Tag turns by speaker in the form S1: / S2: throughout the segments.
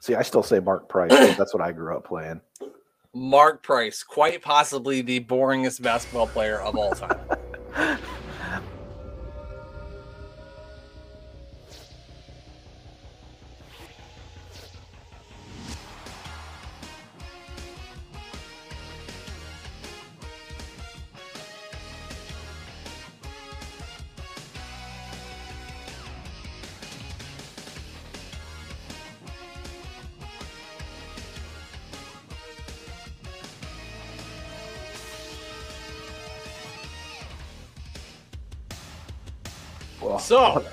S1: See, I still say Mark Price, because that's what I grew up playing.
S2: Mark Price, quite possibly the boringest basketball player of all time.
S1: Well,
S2: So,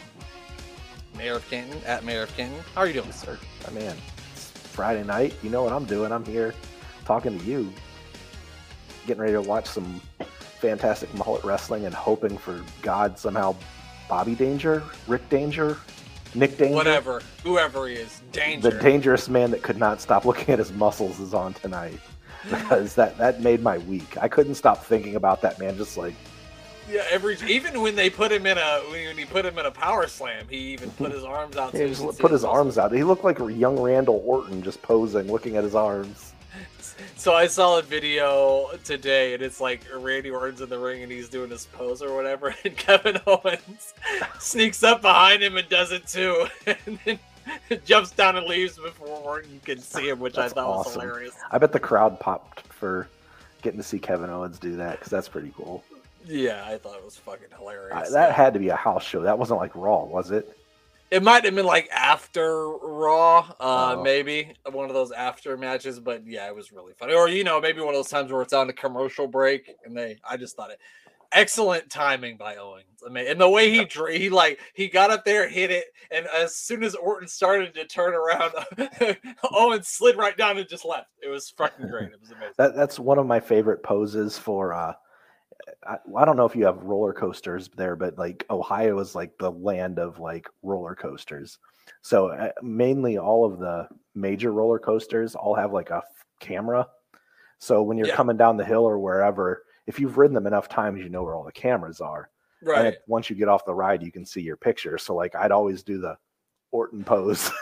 S2: Mayor of Canton, at Mayor of Canton, how are you doing, sir?
S1: man, it's Friday night. You know what I'm doing. I'm here talking to you, getting ready to watch some fantastic mullet wrestling and hoping for God somehow Bobby Danger, Rick Danger, Nick Danger.
S2: Whatever, whoever he is, Danger.
S1: The dangerous man that could not stop looking at his muscles is on tonight. Because that made my week. I couldn't stop thinking about that man, just like,
S2: Yeah, even when he put him in a power slam, he even put his arms out.
S1: he just put his arms out. He looked like young Randall Orton just posing, looking at his arms.
S2: So I saw a video today, and it's like Randy Orton's in the ring, and he's doing his pose or whatever, and Kevin Owens sneaks up behind him and does it too, and then jumps down and leaves before Orton can see him, which
S1: That's
S2: I thought
S1: awesome.
S2: was hilarious.
S1: I bet the crowd popped for getting to see Kevin Owens do that, because that's pretty cool.
S2: Yeah, I thought it was fucking hilarious.
S1: That had to be a house show. That wasn't like Raw, was it?
S2: It might have been like after Raw, maybe one of those after matches, but yeah, it was really funny. Or maybe one of those times where it's on a commercial break, and I just thought it excellent timing by Owens. I mean, and the way he got up there, hit it, and as soon as Orton started to turn around, Owens slid right down and just left. It was fucking great. It was amazing.
S1: That's one of my favorite poses for. I don't know if you have roller coasters there, but like Ohio is like the land of like roller coasters. So mainly all of the major roller coasters all have like a camera. So when you're coming down the hill or wherever, if you've ridden them enough times, you know where all the cameras are.
S2: Right.
S1: And once you get off the ride, you can see your picture. So like I'd always do the Orton pose,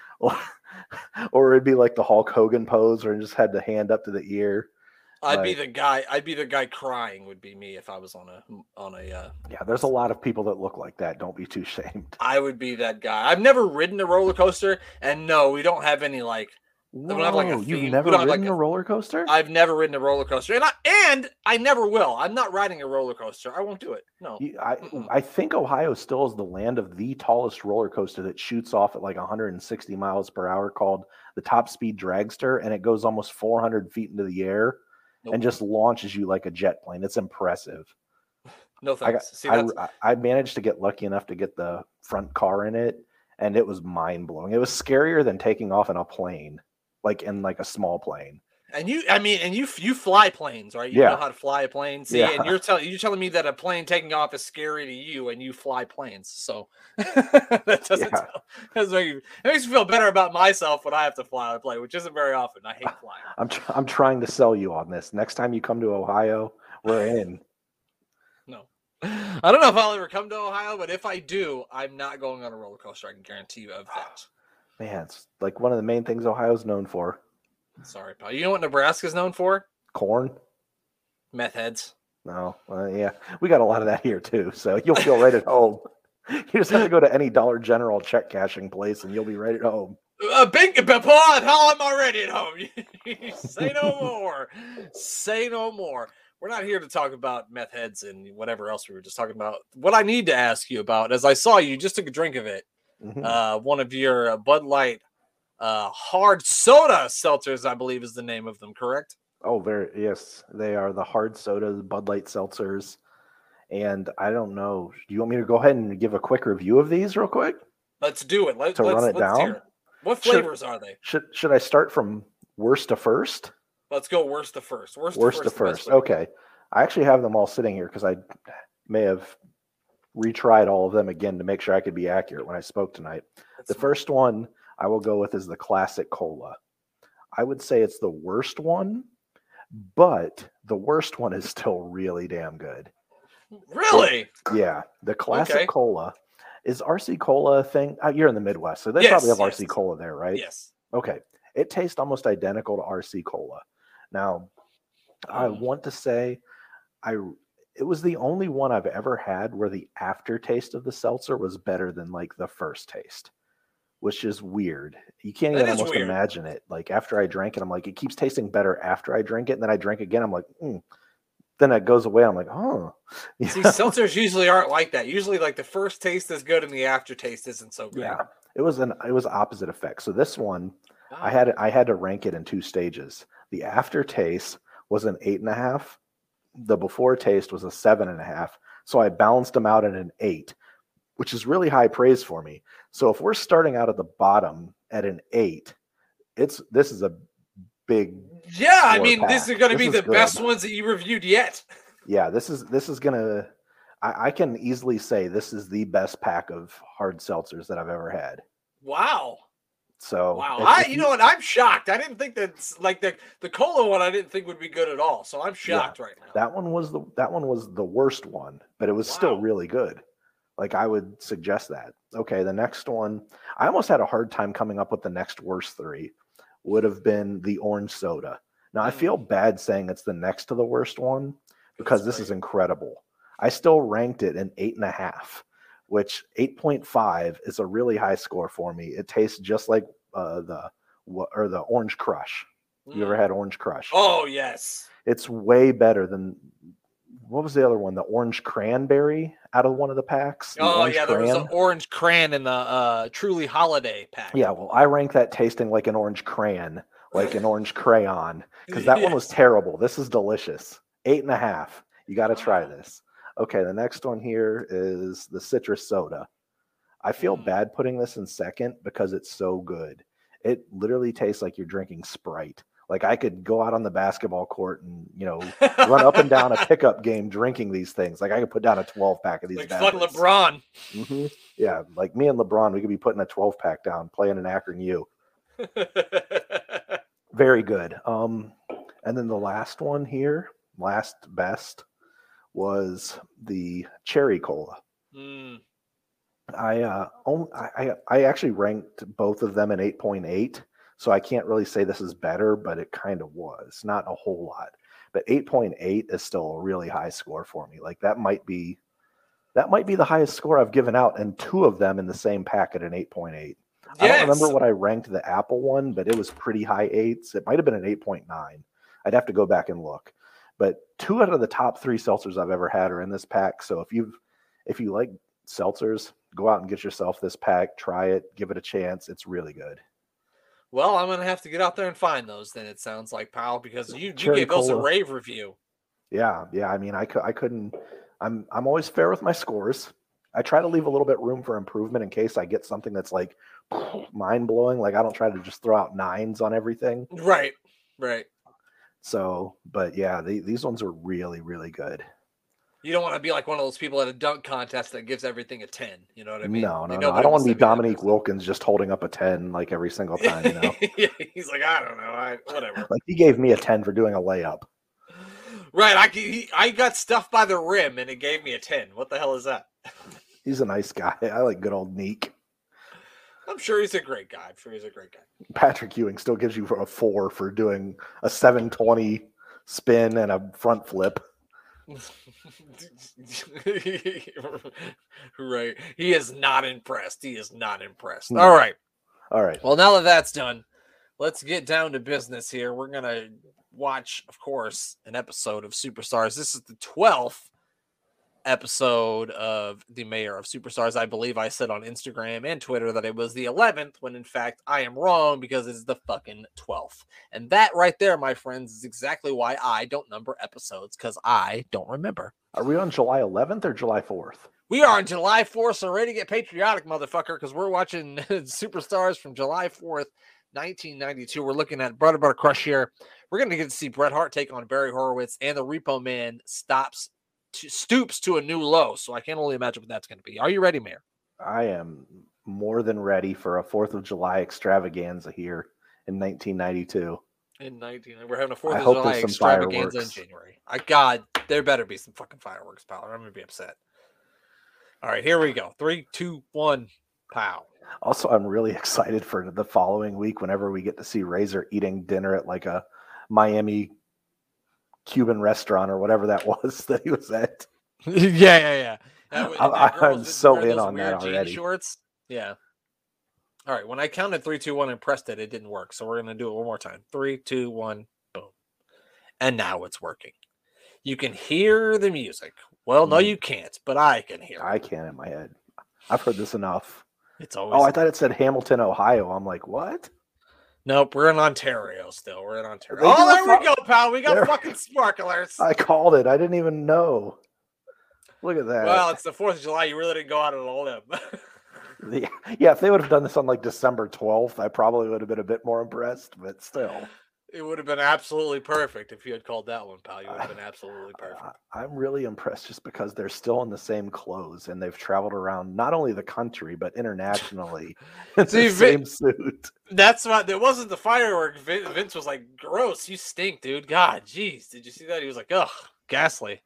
S1: or it'd be like the Hulk Hogan pose, or just had the hand up to the ear.
S2: I'd be the guy crying. Would be me if I was on a.
S1: Yeah, there's a lot of people that look like that. Don't be too ashamed.
S2: I would be that guy. I've never ridden a roller coaster, and no, we don't have any like.
S1: Whoa, you've never ridden a roller coaster?
S2: I've never ridden a roller coaster, and I never will. I'm not riding a roller coaster. I won't do it. No.
S1: I think Ohio still is the land of the tallest roller coaster that shoots off at like 160 miles per hour, called the Top Speed Dragster, and it goes almost 400 feet into the air. Nope. And just launches you like a jet plane. It's impressive.
S2: No thanks.
S1: I managed to get lucky enough to get the front car in it, and it was mind blowing. It was scarier than taking off in a plane, like in like a small plane.
S2: And you fly planes, right? You know how to fly a plane. See, and you're telling me that a plane taking off is scary to you, and you fly planes. So that doesn't it makes me feel better about myself when I have to fly a plane, which isn't very often. I hate flying.
S1: I'm trying to sell you on this. Next time you come to Ohio, we're in.
S2: No, I don't know if I'll ever come to Ohio, but if I do, I'm not going on a roller coaster. I can guarantee you of that.
S1: Man, it's like one of the main things Ohio's known for.
S2: Sorry, pal. You know what Nebraska's known for?
S1: Corn.
S2: Meth heads.
S1: No, yeah, we got a lot of that here too. So you'll feel right at home. You just have to go to any Dollar General check cashing place, and you'll be right at home.
S2: Paul, I'm already at home. Say no more. Say no more. We're not here to talk about meth heads and whatever else we were just talking about. What I need to ask you about, as I saw you just took a drink of it, one of your Bud Light hard soda seltzers, I believe is the name of them, correct?
S1: Oh, yes, they are the hard soda Bud Light seltzers. And I don't know, do you want me to go ahead and give a quick review of these real quick?
S2: Let's do it. Let's
S1: run it down.
S2: Hear it. What flavors are they?
S1: Should I start from worst to first?
S2: Let's go worst to first.
S1: Worst to first. Okay. I actually have them all sitting here because I may have retried all of them again to make sure I could be accurate when I spoke tonight. The first one I will go with is the classic cola. I would say it's the worst one, but the worst one is still really damn good.
S2: Really?
S1: Yeah. The classic cola. Is RC Cola a thing? You're in the Midwest, so they probably have RC Cola there, right?
S2: Yes.
S1: Okay, it tastes almost identical to RC Cola. Now, I want to say I it was the only one I've ever had where the aftertaste of the seltzer was better than like the first taste, which is weird. You can't
S2: That
S1: even
S2: is
S1: almost
S2: weird.
S1: imagine it. Like after I drank it, I'm like, it keeps tasting better after I drink it, and then I drink again, I'm like, then it goes away. I'm like, oh.
S2: See, seltzers usually aren't like that. Usually, like the first taste is good and the aftertaste isn't so great.
S1: Yeah, it was opposite effect. So this one,
S2: Wow.
S1: I had to rank it in 2 stages. The aftertaste was an 8.5. The before taste was a 7.5. So I balanced them out at an 8, which is really high praise for me. So if we're starting out at the bottom at an 8, this is a big
S2: Yeah, I
S1: score
S2: mean, this
S1: pack.
S2: is going to
S1: This
S2: be
S1: is
S2: the
S1: good.
S2: best ones that you reviewed yet.
S1: Yeah, this is gonna. I can easily say this is the best pack of hard seltzers that I've ever had.
S2: Wow.
S1: So
S2: Wow. You know what? I'm shocked. I didn't think that's like the cola one I didn't think would be good at all. So I'm shocked right now.
S1: That one was the worst one, but it was still really good. Like I would suggest that. Okay, the next one, I almost had a hard time coming up with the next worst 3. Would have been the orange soda. Now I feel bad saying it's the next to the worst one because this is incredible. I still ranked it an 8.5, which 8.5 is a really high score for me. It tastes just like the Orange Crush. You ever had Orange Crush?
S2: Oh yes.
S1: It's way better than what was the other one? The Orange Cranberry out of one of the packs. The
S2: Orange there was an Orange Cran in the Truly Holiday pack.
S1: Yeah, well, I rank that tasting like an orange crayon, like an orange crayon, because that one was terrible. This is delicious. 8.5. You got to try this. Okay, the next one here is the citrus soda. I feel bad putting this in second because it's so good. It literally tastes like you're drinking Sprite. Like I could go out on the basketball court and run up and down a pickup game drinking these things. Like I could put down a 12-pack of these.
S2: Like fuck LeBron.
S1: Mm-hmm. Yeah, like me and LeBron, we could be putting a 12-pack down, playing an Akron U. Very good. And then the last one here, last best, was the cherry cola. I actually ranked both of them in 8.8, so I can't really say this is better, but it kind of was. Not a whole lot, but 8.8 is still a really high score for me. Like that might be the highest score I've given out, and 2 of them in the same packet at an 8.8. Yes. I don't remember what I ranked the Apple one, but it was pretty high 8s. It might have been an 8.9. I'd have to go back and look. But 2 out of the top 3 seltzers I've ever had are in this pack. So if you like seltzers, go out and get yourself this pack, try it, give it a chance. It's really good.
S2: Well, I'm going to have to get out there and find those then, it sounds like, pal, because you gave those a rave review.
S1: Yeah. I mean, I couldn't. I'm always fair with my scores. I try to leave a little bit room for improvement in case I get something that's like mind blowing. Like I don't try to just throw out 9s on everything.
S2: Right.
S1: So, but yeah, these ones are really, really good.
S2: You don't want to be like one of those people at a dunk contest that gives everything a 10. You know what I mean?
S1: No. I don't want to be Dominique Wilkins just holding up a 10 like every single time.
S2: Yeah, he's like, I don't know, whatever.
S1: Like he gave me a 10 for doing a layup.
S2: Right, I got stuffed by the rim and it gave me a 10. What the hell is that?
S1: He's a nice guy. I like good old Neek.
S2: I'm sure he's a great guy.
S1: Patrick Ewing still gives you a 4 for doing a 720 spin and a front flip.
S2: Right. He is not impressed. All right. Well, now that that's done, let's get down to business here. We're going to watch, of course, an episode of Superstars. This is the 12th episode of the Mayor of Superstars. I believe I said on Instagram and Twitter that it was the 11th, when in fact I am wrong because it's the fucking 12th. And that right there, my friends, is exactly why I don't number episodes, because I don't remember.
S1: Are we on July 11th or July 4th?
S2: We are on July 4th, so ready to get patriotic, motherfucker, because we're watching Superstars from July 4th, 1992. We're looking at Butter Crush here. We're going to get to see Bret Hart take on Barry Horowitz, and the Repo Man stoops to a new low. So I can't only imagine what that's going to be. Are you ready, Mayor?
S1: I am more than ready for a 4th of July extravaganza here in 1992.
S2: We're having a 4th of July extravaganza in January. God, there better be some fucking fireworks, pal. I'm going to be upset. All right, here we go. 3, 2, 1. Pow.
S1: Also, I'm really excited for the following week whenever we get to see Razor eating dinner at like a Miami Cuban restaurant or whatever that was that he was at.
S2: Yeah. That
S1: I'm
S2: girl's
S1: so
S2: wearing
S1: in
S2: those
S1: on that
S2: weird jean
S1: already.
S2: shorts. Yeah. All right. When I counted 3, 2, 1 and pressed it, it didn't work. So we're gonna do it one more time. 3, 2, 1, boom. And now it's working. You can hear the music. Well, no, you can't, but I can hear it.
S1: I can in my head. I've heard this enough.
S2: It's always.
S1: Oh, I thought it said Hamilton, Ohio. I'm like, what?
S2: Nope, we're in Ontario still. We're in Ontario. Oh, there we go, pal. We got fucking sparklers.
S1: I called it. I didn't even know. Look at that.
S2: Well, it's the 4th of July. You really didn't go out on a limb.
S1: Yeah, if they would have done this on like December 12th, I probably would have been a bit more impressed, but still.
S2: It would have been absolutely perfect if you had called that one, pal. You would have been absolutely perfect.
S1: I'm really impressed just because they're still in the same clothes and they've traveled around not only the country, but internationally in the same suit.
S2: That's why there wasn't the firework. Vince was like, gross, you stink, dude. God, jeez. Did you see that? He was like, ugh, ghastly.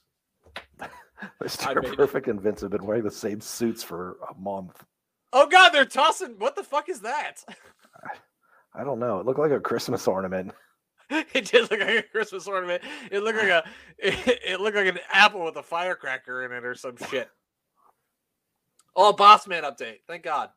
S1: Mr. Perfect and Vince have been wearing the same suits for a month.
S2: Oh, God, they're tossing. What the fuck is that?
S1: I don't know. It looked like a Christmas ornament.
S2: It did look like a Christmas ornament. It looked like an apple with a firecracker in it or some shit. Oh, Boss Man update. Thank God.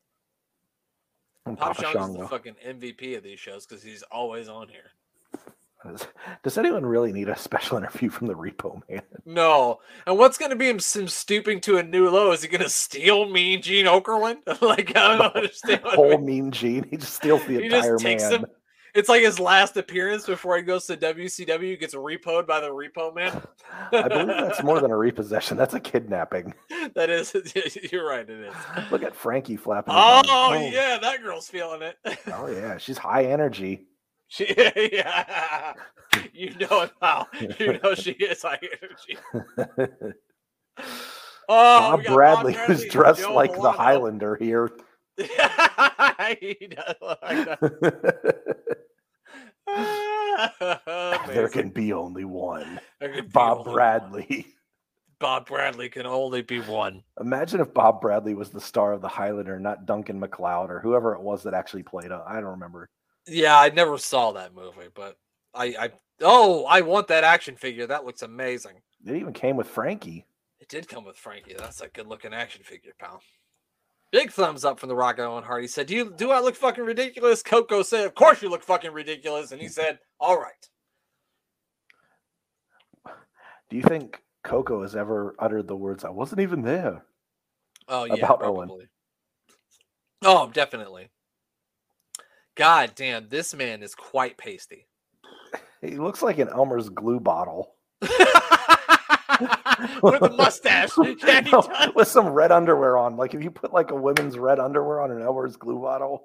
S2: Papa Shango is the fucking MVP of these shows because he's always on here.
S1: Does anyone really need a special interview from the Repo Man?
S2: No. And what's going to be him stooping to a new low? Is he going to steal Mean Gene Okerlund? Like, I don't understand.
S1: Whole Mean Gene. He just steals the entire man.
S2: It's like his last appearance before he goes to WCW, gets repoed by the Repo Man.
S1: I believe that's more than a repossession. That's a kidnapping.
S2: That is. You're right, it is.
S1: Look at Frankie flapping.
S2: Oh, yeah, that girl's feeling it.
S1: Oh, yeah. She's high energy.
S2: Yeah. You know it, pal. You know she is high energy.
S1: Bob Bradley, who's dressed like the Highlander here.
S2: He does look like that.
S1: There can be only one. Bob Bradley.
S2: Bob Bradley can only be one.
S1: Imagine if Bob Bradley was the star of the Highlander, not Duncan MacLeod or whoever it was that actually played it. I don't remember.
S2: Yeah, I never saw that movie, but I want that action figure. That looks amazing.
S1: It even came with Frankie.
S2: It did come with Frankie. That's a good looking action figure, pal. Big thumbs up from the Rock Owen Hart. He said, Do I look fucking ridiculous? Coco said, of course you look fucking ridiculous. And he said, all right.
S1: Do you think Coco has ever uttered the words, I wasn't even there?
S2: Oh, yeah,
S1: about
S2: probably.
S1: Owen?
S2: Oh, definitely. God damn, this man is quite pasty.
S1: He looks like an Elmer's glue bottle.
S2: With a mustache. Yeah,
S1: with some red underwear on. Like if you put like a women's red underwear on an Elmer's glue bottle.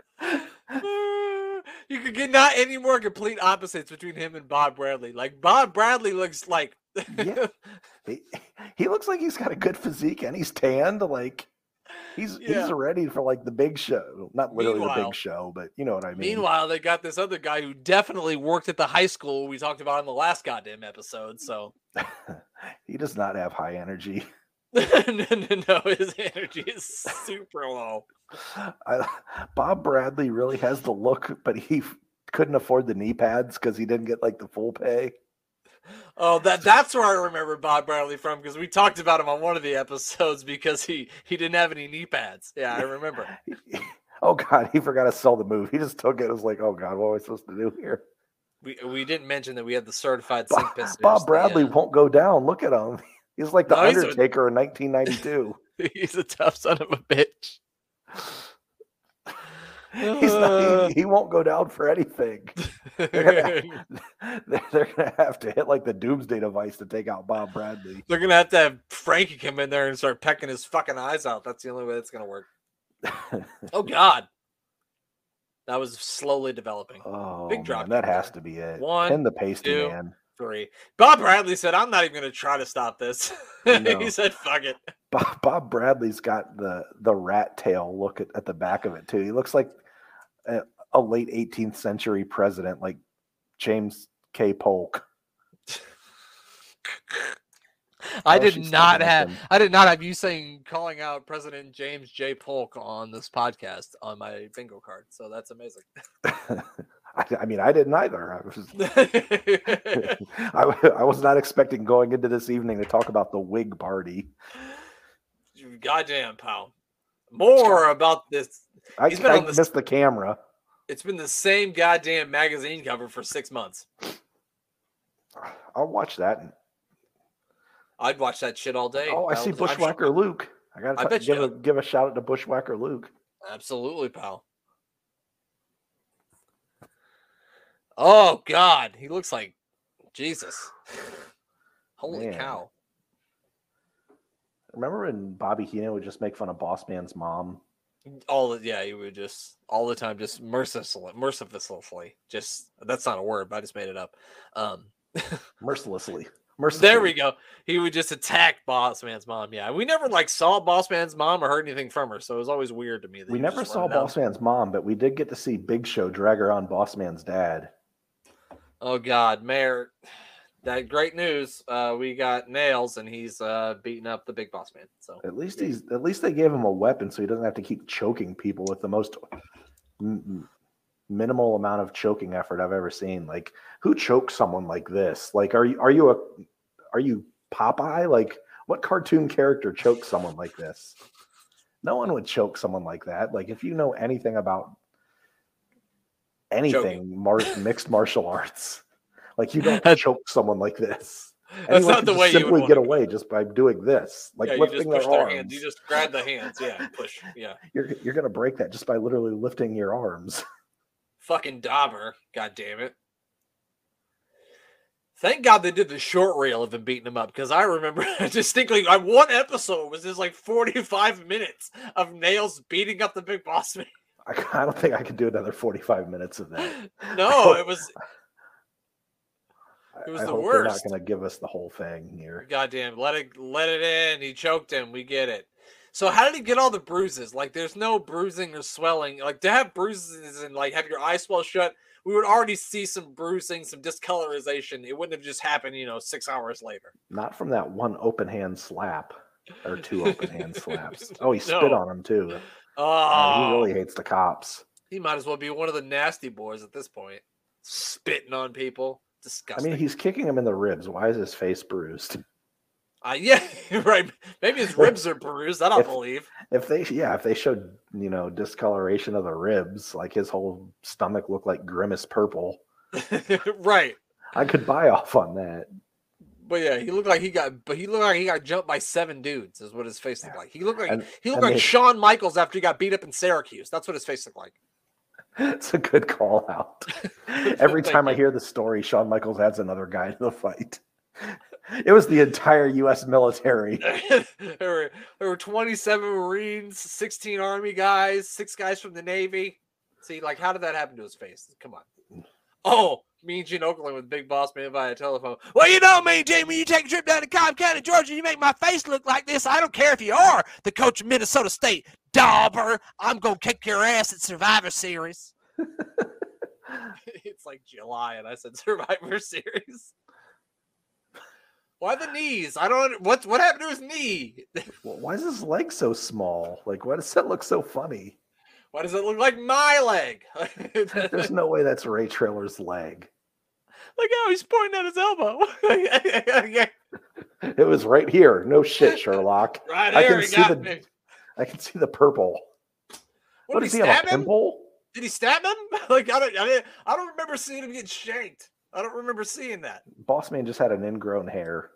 S2: You could get not any more complete opposites between him and Bob Bradley. Like Bob Bradley looks like
S1: yeah. He looks like he's got a good physique and he's tanned. Like he's ready for like the big show. Not literally the big show, but you know what I mean.
S2: Meanwhile, they got this other guy who definitely worked at the high school we talked about in the last goddamn episode. So
S1: he does not have high energy.
S2: No, his energy is super low.
S1: Bob Bradley really has the look, but he couldn't afford the knee pads because he didn't get like the full pay.
S2: Oh, that's where I remember Bob Bradley from, because we talked about him on one of the episodes because he didn't have any knee pads. Yeah, I remember.
S1: Oh God, he forgot to sell the move. He just took it. It was like, oh God, what am I supposed to do here?
S2: We didn't mention that we had the certified sink pistons.
S1: Bob Bradley won't go down. Look at him. He's like the Undertaker in 1992.
S2: He's a tough son of a bitch.
S1: He won't go down for anything. They're gonna have to hit like the doomsday device to take out Bob Bradley.
S2: They're gonna have to have Frankie come in there and start pecking his fucking eyes out. That's the only way it's gonna work. Oh God. That was slowly developing.
S1: Oh,
S2: big drop.
S1: Man, that has to be it.
S2: One,
S1: Pin the pasty,
S2: 2,
S1: man.
S2: 3. Bob Bradley said, I'm not even going to try to stop this. No. He said, fuck it.
S1: Bob Bradley's got the rat tail look at the back of it, too. He looks like a late 18th century president, like James K. Polk.
S2: I did not have you calling out President James J. Polk on this podcast on my bingo card. So that's amazing.
S1: I mean, I didn't either. I was not expecting going into this evening to talk about the Whig Party.
S2: Goddamn, pal. More about this.
S1: I missed the camera.
S2: It's been the same goddamn magazine cover for 6 months.
S1: I'll watch that.
S2: I'd watch that shit all day.
S1: Oh, I see Bushwhacker Luke. I gotta give a shout out to Bushwhacker Luke.
S2: Absolutely, pal. Oh God, he looks like Jesus. Holy cow!
S1: Remember when Bobby Heenan would just make fun of Boss Man's mom?
S2: He would just all the time, just mercilessly. Just that's not a word, but I just made it up.
S1: Mercilessly.
S2: There we go. He would just attack Boss Man's mom. Yeah, we never saw Boss Man's mom or heard anything from her, so it was always weird to me.
S1: We never saw Boss Man's mom, but we did get to see Big Show drag her on Boss Man's dad.
S2: Oh God, Mayor! That great news. We got Nails, and he's beating up the Big Boss Man. So
S1: at least they gave him a weapon, so he doesn't have to keep choking people with the most minimal amount of choking effort I've ever seen. Like, who chokes someone like this? Like, are you Popeye? Like, what cartoon character chokes someone like this? No one would choke someone like that. Like, if you know anything about anything mixed martial arts, like, you don't choke someone like this.
S2: That's not the way you would
S1: get away just by doing this, like lifting their arms.
S2: Hands. You just grab the hands, and push. Yeah,
S1: you're gonna break that just by literally lifting your arms.
S2: Fucking Dauber, god damn it! Thank God they did the short reel of him beating him up, because I remember distinctly one episode was just like 45 minutes of Nails beating up the Big Boss Man.
S1: I don't think I could do another 45 minutes of that.
S2: No, it was the worst.
S1: They're not going to give us the whole thing here.
S2: Goddamn, let it in. He choked him. We get it. So how did he get all the bruises? Like, there's no bruising or swelling. Like, to have bruises and like have your eyes swell shut, we would already see some bruising, some discolorization. It wouldn't have just happened, 6 hours later.
S1: Not from that one open hand slap or two open hand slaps. Oh, he spit on him too.
S2: Oh,
S1: he really hates the cops.
S2: He might as well be one of the nasty boys at this point, spitting on people. Disgusting.
S1: I mean, he's kicking him in the ribs. Why is his face bruised?
S2: Yeah, right. Maybe his ribs are bruised. I don't believe.
S1: If they showed, discoloration of the ribs, like his whole stomach looked like Grimace purple.
S2: Right.
S1: I could buy off on that.
S2: But yeah, he looked like he got jumped by 7 dudes. Is what his face looked like. He looked like Shawn Michaels after he got beat up in Syracuse. That's what his face looked like.
S1: It's a good call out. Every time I hear the story, Shawn Michaels adds another guy to the fight. It was the entire U.S. military.
S2: There were 27 Marines, 16 Army guys, 6 guys from the Navy. See, like, how did that happen to his face? Come on. Oh, me and Gene Okerlund with Big Boss Man via telephone. Well, Mean Gene, when you take a trip down to Cobb County, Georgia, you make my face look like this. I don't care if you are the coach of Minnesota State. Dauber, I'm going to kick your ass at Survivor Series. It's like July, and I said Survivor Series. Why the knees? I don't. What happened to his knee?
S1: Well, why is his leg so small? Like, why does that look so funny?
S2: Why does it look like my leg?
S1: There's no way that's Ray Traylor's leg.
S2: Look how he's pointing at his elbow.
S1: It was right here. No shit, Sherlock.
S2: Right here,
S1: I can see the purple.
S2: What does he have? A pimple? Did he stab him? Like, I don't remember seeing him get shanked. I don't remember seeing that.
S1: Boss Man just had an ingrown hair.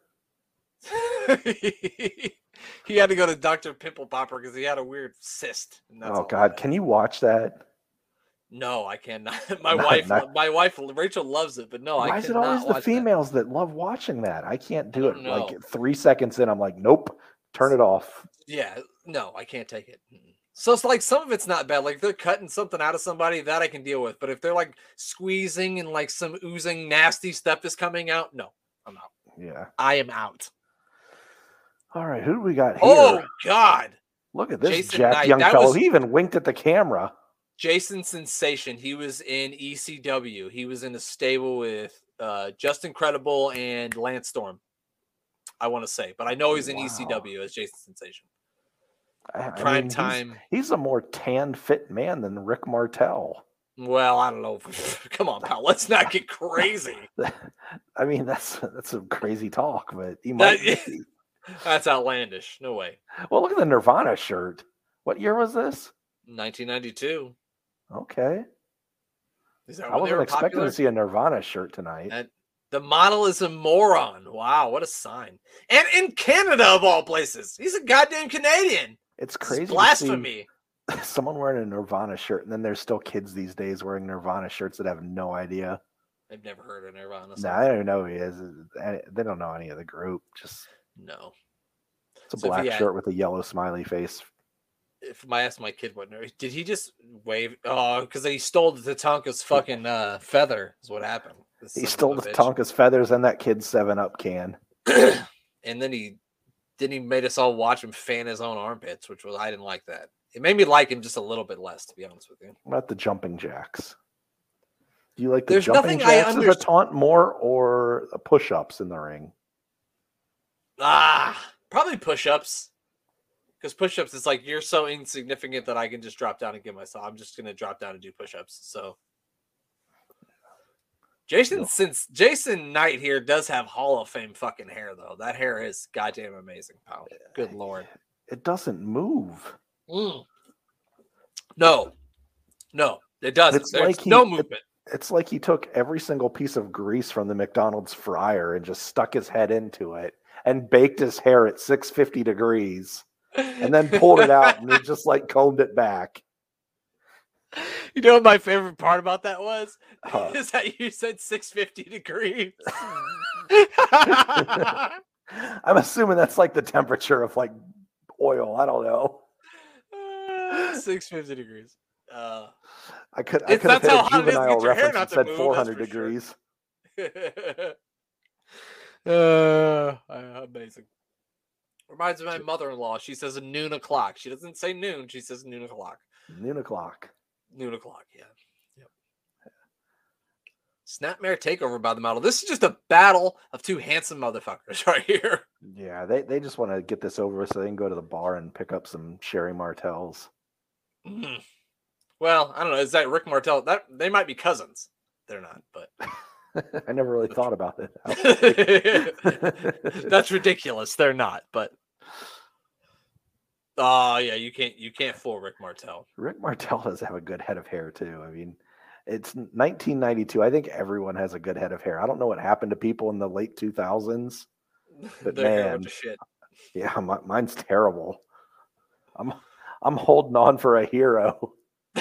S2: He had to go to Dr. Pimple Popper because he had a weird cyst.
S1: Oh God, can you watch that?
S2: No, I cannot. My wife Rachel loves it, but no, I cannot.
S1: Why is it always the females that love watching that? I can't do it. Like 3 seconds in, I'm like, nope, turn it off.
S2: Yeah, no, I can't take it. So it's like some of it's not bad. Like, they're cutting something out of somebody, that I can deal with. But if they're like squeezing and like some oozing nasty stuff is coming out, no, I'm out.
S1: Yeah,
S2: I am out.
S1: All right, who do we got here?
S2: Oh God,
S1: look at this Jason Jack Knight. Young fellow. He even winked at the camera.
S2: Jason Sensation. He was in ECW. He was in a stable with Justin Credible and Lance Storm. I want to say, but I know he's in
S1: Wow.
S2: ECW as Jason Sensation.
S1: I
S2: Prime
S1: mean,
S2: time.
S1: He's a more tan, fit man than Rick Martel.
S2: Well, I don't know. Come on, pal. Let's not get crazy.
S1: I mean, that's some crazy talk, but he might be.
S2: That's outlandish. No way.
S1: Well, look at the Nirvana shirt. What year was this?
S2: 1992.
S1: Okay.
S2: I
S1: wasn't expecting to see a Nirvana shirt tonight.
S2: And the model is a moron. Wow, what a sign. And in Canada, of all places. He's a goddamn Canadian.
S1: It's crazy.
S2: It's blasphemy.
S1: Someone wearing a Nirvana shirt, and then there's still kids these days wearing Nirvana shirts that have no idea.
S2: They've never heard of Nirvana.
S1: No, I don't even know who he is. They don't know any of the group. Just
S2: no.
S1: It's a black shirt with a yellow smiley face.
S2: If I asked my kid what, did he just wave? Oh, because he stole the Tatanka's fucking feather is what happened.
S1: He stole the Tonka's feathers and that kid's 7-Up can.
S2: And then he made us all watch him fan his own armpits, which was, I didn't like that. It made me like him just a little bit less, to be honest with you.
S1: What about the jumping jacks? Do you like the jumping jacks as a taunt more or push-ups in the ring?
S2: Probably push-ups. Because push-ups, it's like, you're so insignificant that I can just drop down and give myself. I'm just going to drop down and do push-ups. So Jason Knight here does have Hall of Fame fucking hair, though. That hair is goddamn amazing, pal. Good Lord.
S1: It doesn't move.
S2: No, it doesn't. There's no movement.
S1: It's like he took every single piece of grease from the McDonald's fryer and just stuck his head into it and baked his hair at 650 degrees and then pulled it out and it just like combed it back.
S2: You know what my favorite part about that was? Is that you said 650 degrees.
S1: I'm assuming that's like the temperature of like oil. I don't know.
S2: 650 degrees.
S1: I could have hit a juvenile reference and said 400 degrees.
S2: Amazing. Reminds me of my mother-in-law. She says noon o'clock. She doesn't say noon. She says noon o'clock.
S1: Noon o'clock.
S2: Noon o'clock, yeah. Yep. Snapmare takeover by the model. This is just a battle of two handsome motherfuckers right here.
S1: Yeah, they just want to get this over so they can go to the bar and pick up some Sherry Martels.
S2: Mm-hmm. Well, I don't know. Is that Rick Martel? That they might be cousins. They're not, but
S1: I never really thought about it.
S2: That's ridiculous. They're not, but yeah, you can't fool Rick Martel.
S1: Rick Martel does have a good head of hair too. I mean, it's 1992. I think everyone has a good head of hair. I don't know what happened to people in the late 2000s, but man,
S2: shit.
S1: Yeah, mine's terrible. I'm holding on for a hero.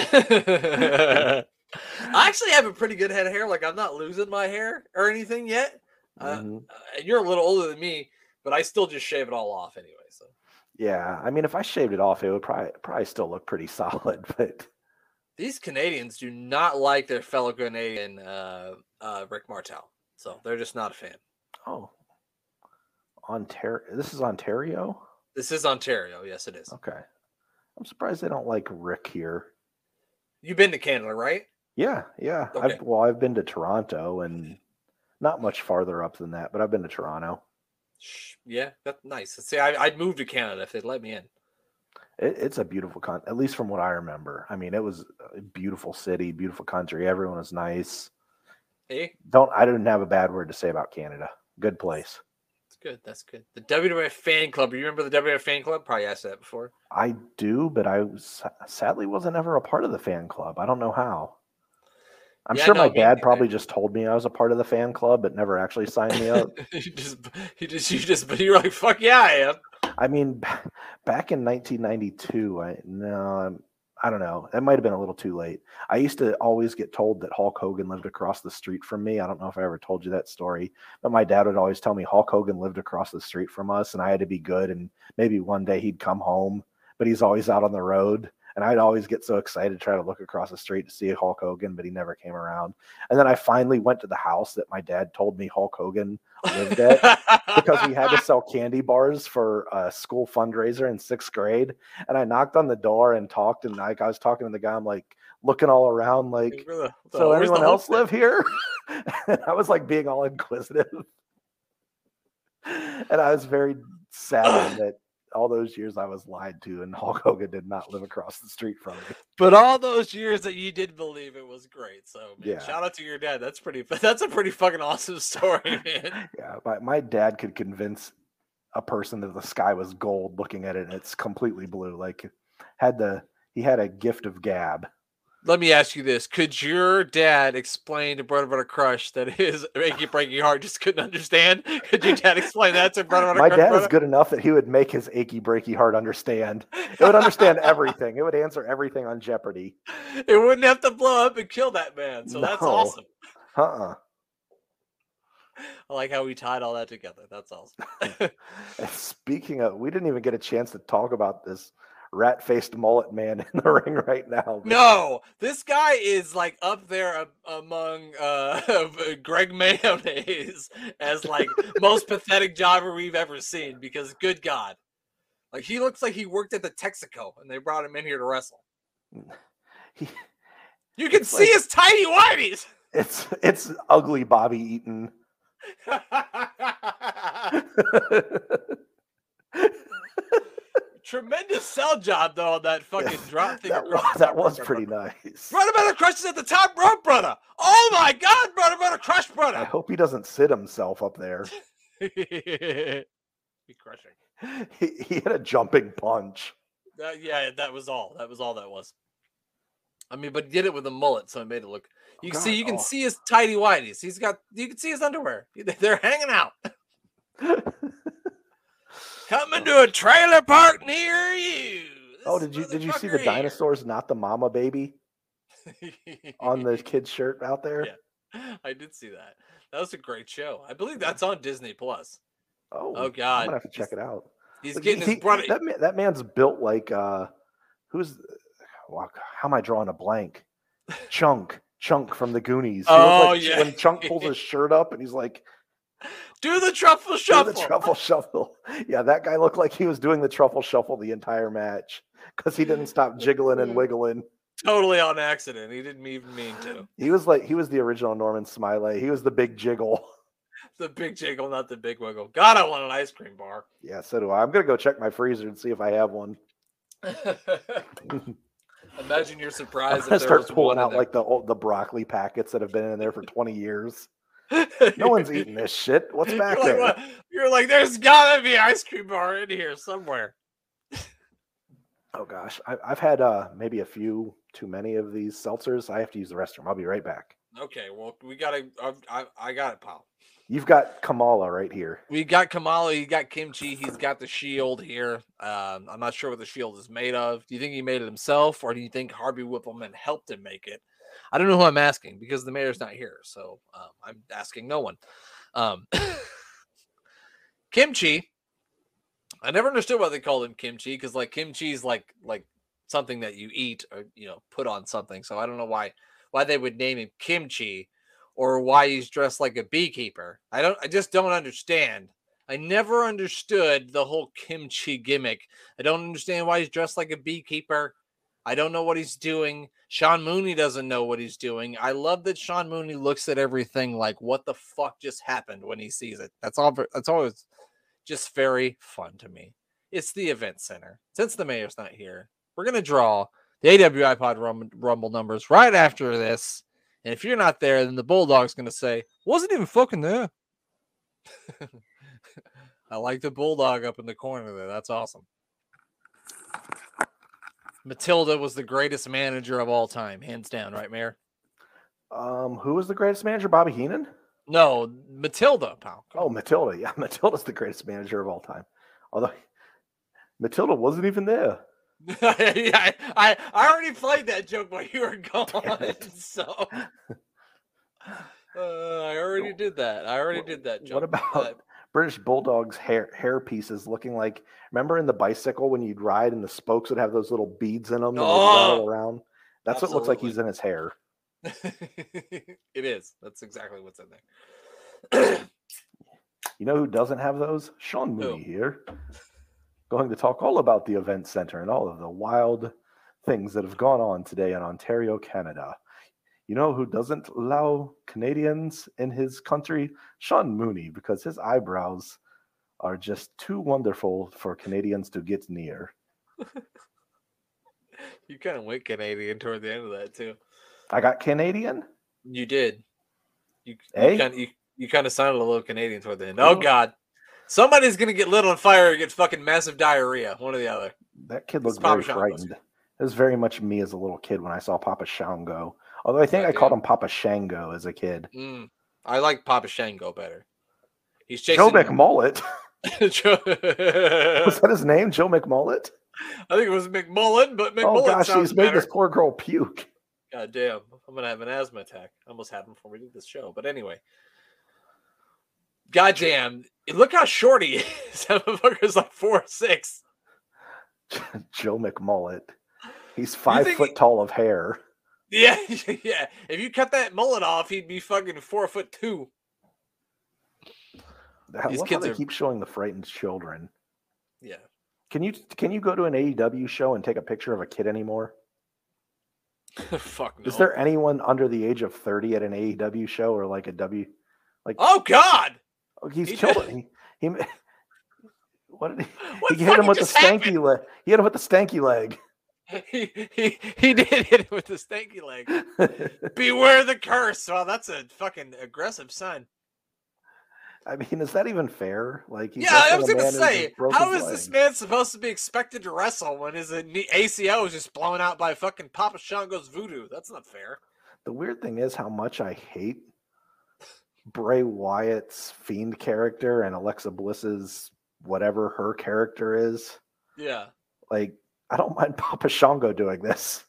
S2: I actually have a pretty good head of hair. Like, I'm not losing my hair or anything yet. And you're a little older than me, but I still just shave it all off anyway. So
S1: yeah, I mean, if I shaved it off, it would probably still look pretty solid. But
S2: these Canadians do not like their fellow Canadian Rick Martel, so they're just not a fan.
S1: Oh, Ontario. This is Ontario.
S2: This is Ontario. Yes, it is.
S1: Okay. I'm surprised they don't like Rick here.
S2: You've been to Canada, right?
S1: Yeah.
S2: Okay.
S1: I've been to Toronto and not much farther up than that, but I've been to Toronto.
S2: Yeah, that's nice. See, I'd move to Canada if they'd let me in.
S1: It's a beautiful at least from what I remember. I mean, it was a beautiful city, beautiful country. Everyone was nice.
S2: Hey,
S1: I didn't have a bad word to say about Canada. Good place.
S2: Good. That's good. The WWF fan club. You remember the WWF fan club? Probably asked that before.
S1: I do, but I sadly wasn't ever a part of the fan club. I don't know how. I'm sure my dad probably just told me I was a part of the fan club, but never actually signed me up.
S2: You're like, fuck yeah, I am.
S1: I mean, back in 1992, I don't know. That might have been a little too late. I used to always get told that Hulk Hogan lived across the street from me. I don't know if I ever told you that story, but my dad would always tell me Hulk Hogan lived across the street from us and I had to be good. And maybe one day he'd come home, but he's always out on the road. And I'd always get so excited to try to look across the street to see Hulk Hogan, but he never came around. And then I finally went to the house that my dad told me Hulk Hogan lived at because we had to sell candy bars for a school fundraiser in 6th grade. And I knocked on the door and talked, and I was talking to the guy. I'm like looking all around, like, so anyone else live here? And I was like being all inquisitive. And I was very saddened that all those years I was lied to, and Hulk Hogan did not live across the street from me.
S2: But all those years that you did believe it was great. So, man,
S1: Yeah.
S2: shout out to your dad. That's a pretty fucking awesome story, man.
S1: Yeah, my dad could convince a person that the sky was gold looking at it and it's completely blue. Like he had a gift of gab.
S2: Let me ask you this. Could your dad explain to Brother Crush that his achy breaky heart just couldn't understand? Could your dad explain that to Brother
S1: My
S2: Crush?
S1: dad is good enough that he would make his achy breaky heart understand. It would understand everything. It would answer everything on Jeopardy.
S2: It wouldn't have to blow up and kill that man. So that's awesome.
S1: I
S2: like how we tied all that together. That's awesome.
S1: Speaking of, we didn't even get a chance to talk about this rat-faced mullet man in the ring right now.
S2: No, this guy is like up there among Greg Mayonnaise as like most pathetic jobber we've ever seen, because good God, like he looks like he worked at the Texaco and they brought him in here to wrestle. You can see his tiny whities.
S1: It's ugly Bobby Eaton.
S2: Tremendous sell job though on that fucking drop thing.
S1: That was pretty nice.
S2: Brother Crush is at the top rope, brother. Oh my God, Brother Crush, brother.
S1: I hope he doesn't sit himself up there.
S2: Be crushing.
S1: He had a jumping punch.
S2: Yeah, that was all. That was all that was. I mean, but did it with a mullet, so it made it look. You can see his tidy whities. You can see his underwear. They're hanging out. Coming to a trailer park near you.
S1: Did you see the dinosaurs, not the mama baby, on the kid's shirt out there?
S2: Yeah, I did see that. That was a great show. I believe that's on Disney Plus.
S1: Oh
S2: God,
S1: I'm gonna have to check it out.
S2: He's getting his brother.
S1: That man's built like how am I drawing a blank? Chunk from the Goonies. When Chunk pulls his shirt up and he's like,
S2: do the truffle shuffle.
S1: Do the truffle shuffle. Yeah, that guy looked like he was doing the truffle shuffle the entire match because he didn't stop jiggling and wiggling.
S2: Totally on accident. He didn't even mean to.
S1: He was the original Norman Smiley. He was the big jiggle.
S2: The big jiggle, not the big wiggle. God, I want an ice cream bar.
S1: Yeah, so do I. I'm gonna go check my freezer and see if I have one.
S2: Imagine you're surprised.
S1: I'm gonna start pulling out like the broccoli packets that have been in there for 20 years. No one's eating this shit. What's back there?
S2: What? You're like, there's gotta be an ice cream bar in here somewhere.
S1: Oh gosh, I've had maybe a few too many of these seltzers. I have to use the restroom. I'll be right back.
S2: Okay, well, we gotta. I got it, pal.
S1: You've got Kamala right here.
S2: We got Kamala. He got Kimchi. He's got the shield here. I'm not sure what the shield is made of. Do you think he made it himself, or do you think Harvey Whippleman helped him make it? I don't know who I'm asking because the mayor's not here, so I'm asking no one. Kimchi. I never understood why they called him kimchi, because like kimchi is like something that you eat or put on something. So I don't know why they would name him Kimchi, or why he's dressed like a beekeeper. I just don't understand. I never understood the whole kimchi gimmick. I don't understand why he's dressed like a beekeeper. I don't know what he's doing. Sean Mooney doesn't know what he's doing. I love that Sean Mooney looks at everything like, what the fuck just happened when he sees it. That's always just very fun to me. It's the event center. Since the mayor's not here, we're going to draw the AWI Pod Rumble numbers right after this. And if you're not there, then the Bulldog's going to say, wasn't even fucking there. I like the Bulldog up in the corner there. That's awesome. Matilda was the greatest manager of all time, hands down, right, Mayor?
S1: Who was the greatest manager? Bobby Heenan?
S2: No, Matilda, pal.
S1: Oh, Matilda. Yeah, Matilda's the greatest manager of all time. Although Matilda wasn't even there.
S2: Yeah, I already played that joke while you were gone. So I already did that. Joke.
S1: What about British Bulldog's hair pieces looking like? Remember in the bicycle when you'd ride and the spokes would have those little beads in them that would rattle around? That's Absolutely. What looks like he's in his hair.
S2: It is. That's exactly what's in there.
S1: You know who doesn't have those? Sean Mooney here. Going to talk all about the event center and all of the wild things that have gone on today in Ontario, Canada. You know who doesn't allow Canadians in his country? Sean Mooney, because his eyebrows are just too wonderful for Canadians to get near.
S2: You kind of went Canadian toward the end of that too.
S1: I got Canadian?
S2: You did. You
S1: Eh?
S2: kind of sounded a little Canadian toward the end. Oh God. Somebody's gonna get lit on fire or get fucking massive diarrhea. One or the other.
S1: That kid looked very frightened. It was very much me as a little kid when I saw Papa Shango. Although I think I called him Papa Shango as a kid.
S2: I like Papa Shango better. He's chasing
S1: Joe McMullet. Was that his name, Joe McMullet?
S2: I think it was McMullen, but McMullen.
S1: Oh gosh, he's made this poor girl puke.
S2: God damn, I'm gonna have an asthma attack. I almost had one before we did this show, but anyway. God damn, look how short he is. That motherfucker's like 4'6".
S1: Joe McMullet. He's 5 foot tall of hair.
S2: Yeah, yeah. If you cut that mullet off, he'd be fucking 4'2".
S1: I love how they keep showing the frightened children.
S2: Yeah.
S1: Can you go to an AEW show and take a picture of a kid anymore?
S2: Fuck no.
S1: Is there anyone under the age of 30 at an AEW show or like a W? Like,
S2: oh God,
S1: he's children. He what did he hit him with the stanky leg? He hit him with the stanky leg.
S2: He did hit him with the stanky leg. Beware the curse. Well, that's a fucking aggressive sign.
S1: I mean, is that even fair? Like,
S2: I was gonna say, how is this man supposed to be expected to wrestle when his ACL is just blown out by fucking Papa Shango's voodoo? That's not fair.
S1: The weird thing is how much I hate Bray Wyatt's Fiend character and Alexa Bliss's whatever her character is.
S2: Yeah.
S1: Like, I don't mind Papa Shango doing this.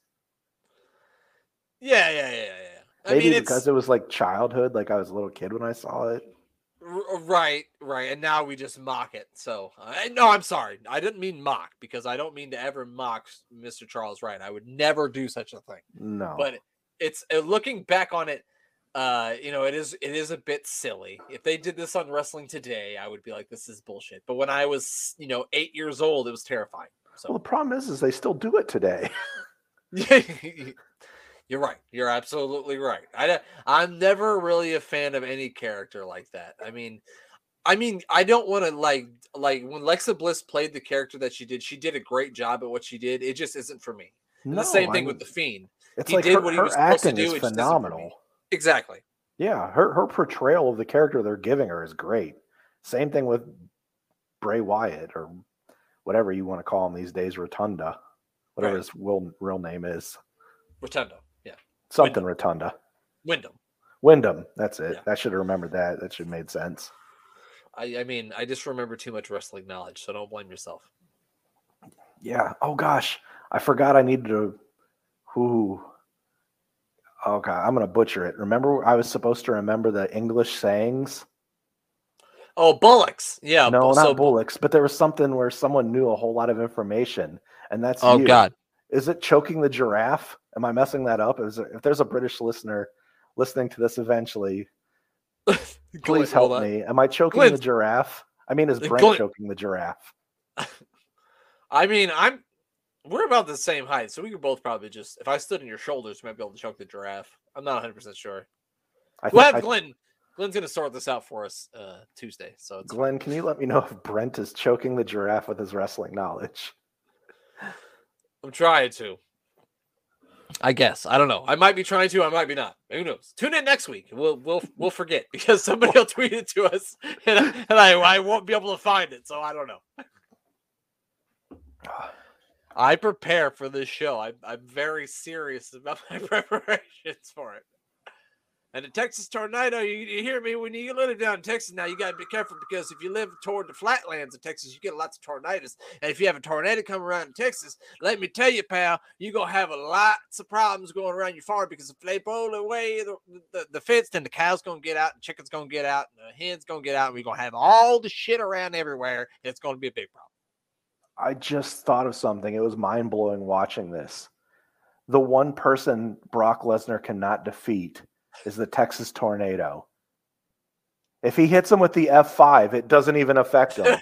S2: Yeah.
S1: Maybe because it was like childhood, like I was a little kid when I saw it.
S2: Right. And now we just mock it. So, no, I'm sorry. I didn't mean mock because I don't mean to ever mock Mr. Charles Wright. I would never do such a thing.
S1: No.
S2: But it's looking back on it, it is a bit silly. If they did this on Wrestling Today, I would be like, this is bullshit. But when I was, 8 years old, it was terrifying. So.
S1: Well, the problem is they still do it today.
S2: You're right. You're absolutely right. I'm never really a fan of any character like that. I mean, I don't want to like when Alexa Bliss played the character that she did a great job at what she did. It just isn't for me. No, the same thing with the Fiend.
S1: He did what he was supposed to do. It's phenomenal.
S2: Exactly.
S1: Yeah, her portrayal of the character they're giving her is great. Same thing with Bray Wyatt or whatever you want to call him these days, Rotunda, whatever his real name is.
S2: Rotunda. Yeah.
S1: Something Rotunda.
S2: Wyndham.
S1: That's it. Yeah. I should have remembered that. That should have made sense.
S2: I mean, I just remember too much wrestling knowledge, so don't blame yourself.
S1: Yeah. Oh gosh, I forgot I needed to. Okay, I'm gonna butcher it. Remember, I was supposed to remember the English sayings.
S2: Oh, bullocks. Yeah.
S1: No, not bullocks, but there was something where someone knew a whole lot of information, and that's
S2: you. God.
S1: Is it choking the giraffe? Am I messing that up? If there's a British listener listening to this eventually, please help me. Am I choking the giraffe? I mean, is Brent choking the giraffe?
S2: I mean, we're about the same height, so we could both probably just, if I stood on your shoulders, we might be able to choke the giraffe. I'm not 100% sure. We'll have Glenn. Glenn's going to sort this out for us Tuesday. So
S1: Glenn, can you let me know if Brent is choking the giraffe with his wrestling knowledge?
S2: I'm trying to. I guess. I don't know. I might be trying to. I might be not. Who knows? Tune in next week. We'll forget because somebody will tweet it to us, and I won't be able to find it. So I don't know. I prepare for this show. I'm very serious about my preparations for it. And the Texas tornado, you hear me? When you live down in Texas now, you got to be careful because if you live toward the flatlands of Texas, you get lots of tornadoes. And if you have a tornado come around in Texas, let me tell you, pal, you're going to have lots of problems going around your farm because if they blow away the fence, then the cow's going to get out, the chicken's going to get out, and the hen's going to get out, and we're going to have all the shit around everywhere. It's going to be a big problem.
S1: I just thought of something. It was mind-blowing watching this. The one person Brock Lesnar cannot defeat is the Texas tornado. If he hits him with the F5, it doesn't even affect him.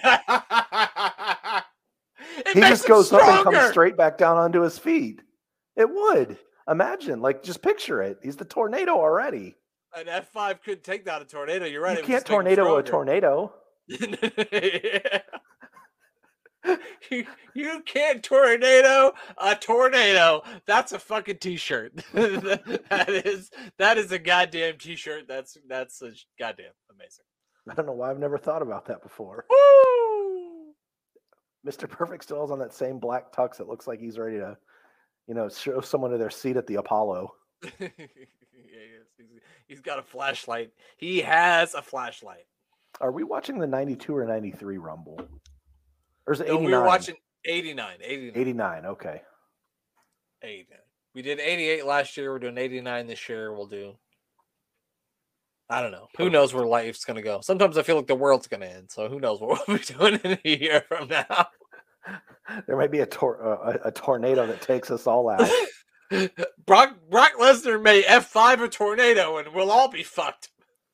S1: He just goes up and comes straight back down onto his feet. It would. Imagine, just picture it. He's the tornado already.
S2: An F5 could take down a tornado. You're right.
S1: You can't tornado a tornado.
S2: You can't tornado a tornado. That's a fucking t-shirt. that is a goddamn t-shirt. That's a goddamn amazing.
S1: I don't know why I've never thought about that before.
S2: Woo!
S1: Mr. Perfect still is on that same black tux. It looks like he's ready to, show someone to their seat at the Apollo.
S2: Yeah, he's got a flashlight. He has a flashlight.
S1: Are we watching the 92 or 93 Rumble? Or is it 89?
S2: No, we were watching 89.
S1: 89, okay.
S2: 89. We did 88 last year. We're doing 89 this year. We'll do. I don't know. Who knows where life's going to go? Sometimes I feel like the world's going to end. So who knows what we'll be doing in a year from now?
S1: There might be a tornado that takes us all out.
S2: Brock Lesnar may F5 a tornado and we'll all be fucked.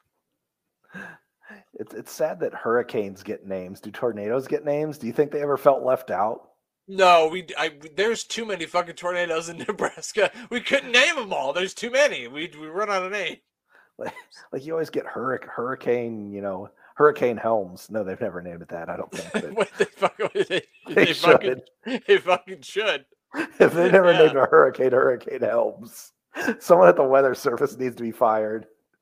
S1: It's sad that hurricanes get names. Do tornadoes get names? Do you think they ever felt left out?
S2: No, there's too many fucking tornadoes in Nebraska. We couldn't name them all. There's too many. We run out of names.
S1: Like you always get hurricane, Hurricane Helms. No, they've never named it that. I don't think.
S2: They fucking should.
S1: If they never named a Hurricane Helms, someone at the Weather Service needs to be fired.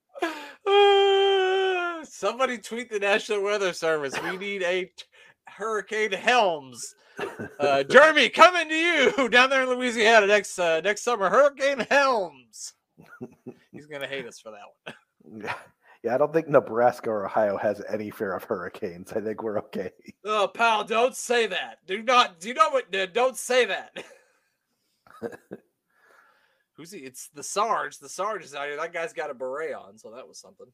S2: Somebody tweet the National Weather Service. We need a Hurricane Helms. Jeremy, coming to you down there in Louisiana next summer. Hurricane Helms. He's gonna hate us for that one.
S1: Yeah, I don't think Nebraska or Ohio has any fear of hurricanes. I think we're okay.
S2: Oh, pal, don't say that. Do you know what? Don't say that. Who's he? It's the Sarge. The Sarge is out here. That guy's got a beret on, so that was something.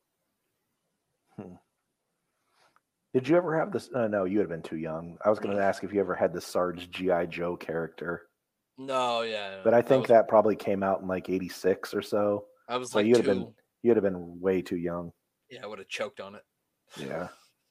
S1: Did you ever have this? No, you would have been too young. I was going to ask if you ever had the Sarge G.I. Joe character.
S2: No, yeah.
S1: But I think that probably came out in like 86 or so.
S2: I was
S1: so
S2: like,
S1: you'd have been way too young.
S2: Yeah, I would have choked on it.
S1: Yeah.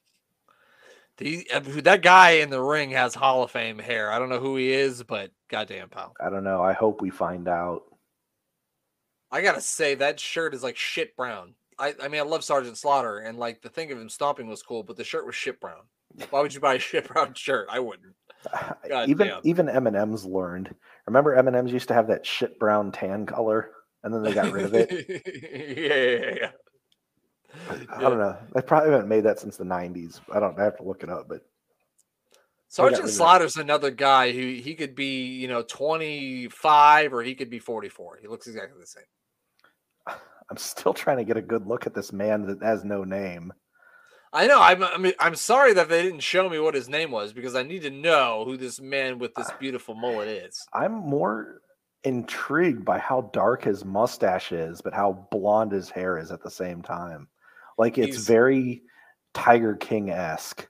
S2: That guy in the ring has Hall of Fame hair. I don't know who he is, but goddamn, pal.
S1: I don't know. I hope we find out.
S2: I gotta say that shirt is like shit brown. I mean, I love Sergeant Slaughter, and like the thing of him stomping was cool, but the shirt was shit brown. Why would you buy a shit brown shirt? I wouldn't.
S1: Even M&M's learned. Remember M&M's used to have that shit brown tan color, and then they got rid of it.
S2: Yeah.
S1: I don't know. They probably haven't made that since the 90s. I have to look it up, but
S2: Sergeant Slaughter's another guy who he could be, 25 or he could be 44. He looks exactly the same.
S1: I'm still trying to get a good look at this man that has no name.
S2: I know. I'm sorry that they didn't show me what his name was because I need to know who this man with this beautiful mullet is.
S1: I'm more intrigued by how dark his mustache is, but how blonde his hair is at the same time. Like it's very Tiger King-esque.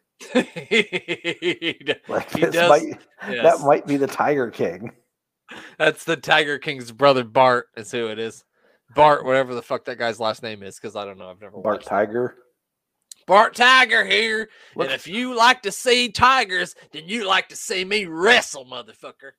S1: That might be the Tiger King.
S2: That's the Tiger King's brother Bart is who it is. Bart, whatever the fuck that guy's last name is, because I don't know. I've never
S1: Bart Tiger.
S2: Bart Tiger here. And if you like to see tigers, then you like to see me wrestle, motherfucker.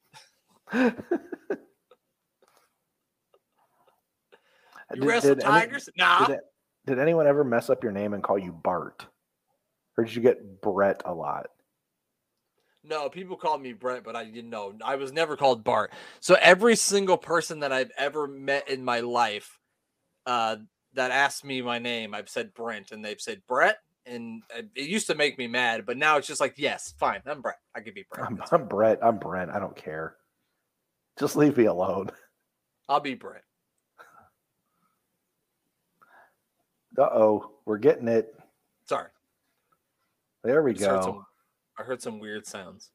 S2: You wrestle tigers? Nah.
S1: Did anyone ever mess up your name and call you Bart? Or did you get Brett a lot?
S2: No, people called me Brett, but I didn't know. I was never called Bart. So every single person that I've ever met in my life that asked me my name, I've said Brent, and they've said Brett. And it used to make me mad, but now it's just like, yes, fine, I'm Brett. I could be Brett.
S1: I'm Brett. I'm Brent. I don't care. Just leave me alone.
S2: I'll be Brett.
S1: Uh-oh, we're getting it.
S2: Sorry.
S1: There we go.
S2: I heard some weird sounds.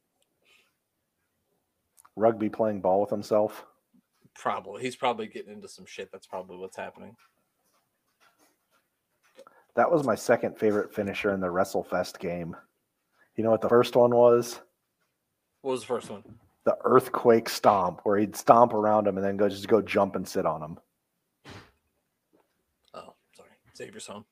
S1: Rugby playing ball with himself?
S2: Probably. He's probably getting into some shit. That's probably what's happening.
S1: That was my second favorite finisher in the WrestleFest game. You know what the first one was?
S2: What was the first one?
S1: The earthquake stomp, where he'd stomp around him and then go jump and sit on him.
S2: Oh, sorry. Xavier's home.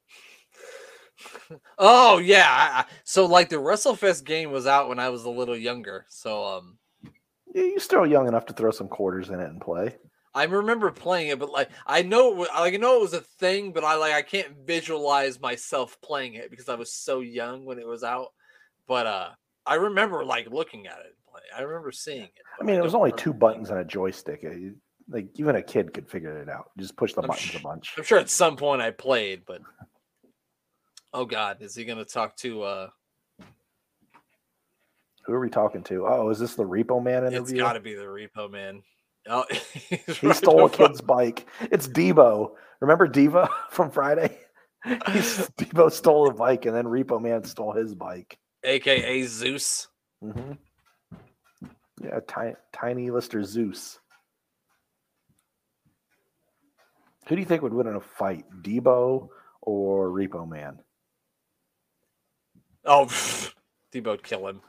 S2: Oh yeah, so like the WrestleFest game was out when I was a little younger. So
S1: yeah, you're still young enough to throw some quarters in it and play.
S2: I remember playing it, but like I know it was a thing, but I can't visualize myself playing it because I was so young when it was out. But I remember like looking at it and playing. I remember seeing it,
S1: I
S2: but
S1: mean,
S2: I
S1: it was
S2: don't
S1: only
S2: remember
S1: 2
S2: playing
S1: buttons
S2: it.
S1: and a joystick. Like even a kid could figure it out. You just push the buttons a bunch.
S2: I'm sure at some point I played, but oh god, is he gonna talk to
S1: Who are we talking to? Oh, is this the Repo Man interview?
S2: It's gotta be the Repo Man. Oh,
S1: he stole a kid's bike. It's Debo. Remember Diva from Friday? Debo stole a bike, and then Repo Man stole his bike.
S2: AKA Zeus.
S1: Mm-hmm. Yeah, tiny Lister Zeus. Who do you think would win in a fight, Debo or Repo Man?
S2: Oh, Debo'd kill him.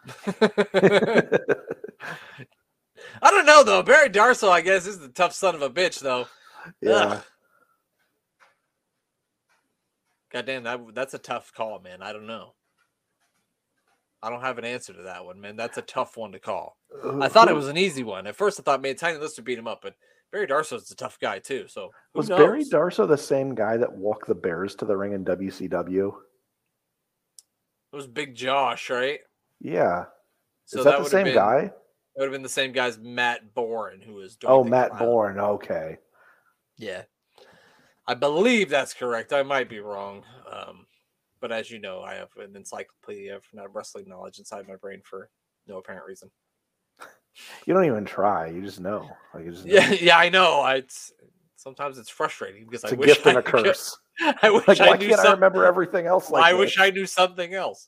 S2: I don't know though. Barry Darsow, I guess, is the tough son of a bitch though.
S1: Yeah.
S2: Ugh. Goddamn, that's a tough call, man. I don't know. I don't have an answer to that one, man. That's a tough one to call. I thought it was an easy one. At first, I thought, man, Tiny Lister beat him up, but Barry Darsow is a tough guy too. So
S1: was Barry Darsow the same guy that walked the Bears to the ring in WCW?
S2: It was Big Josh, right?
S1: Yeah.
S2: So
S1: is that the same guy?
S2: It would have been the same guy as Matt Bourne, who was doing.
S1: Oh, Matt Bourne. Okay.
S2: Yeah. I believe that's correct. I might be wrong. But as you know, I have an encyclopedia of wrestling knowledge inside my brain for no apparent reason.
S1: You don't even try. You just know. Like,
S2: yeah, I know. Sometimes it's frustrating because
S1: it's a gift and a curse.
S2: I wish
S1: like,
S2: I
S1: why
S2: knew
S1: can't I remember everything else? Like
S2: I wish I knew something else.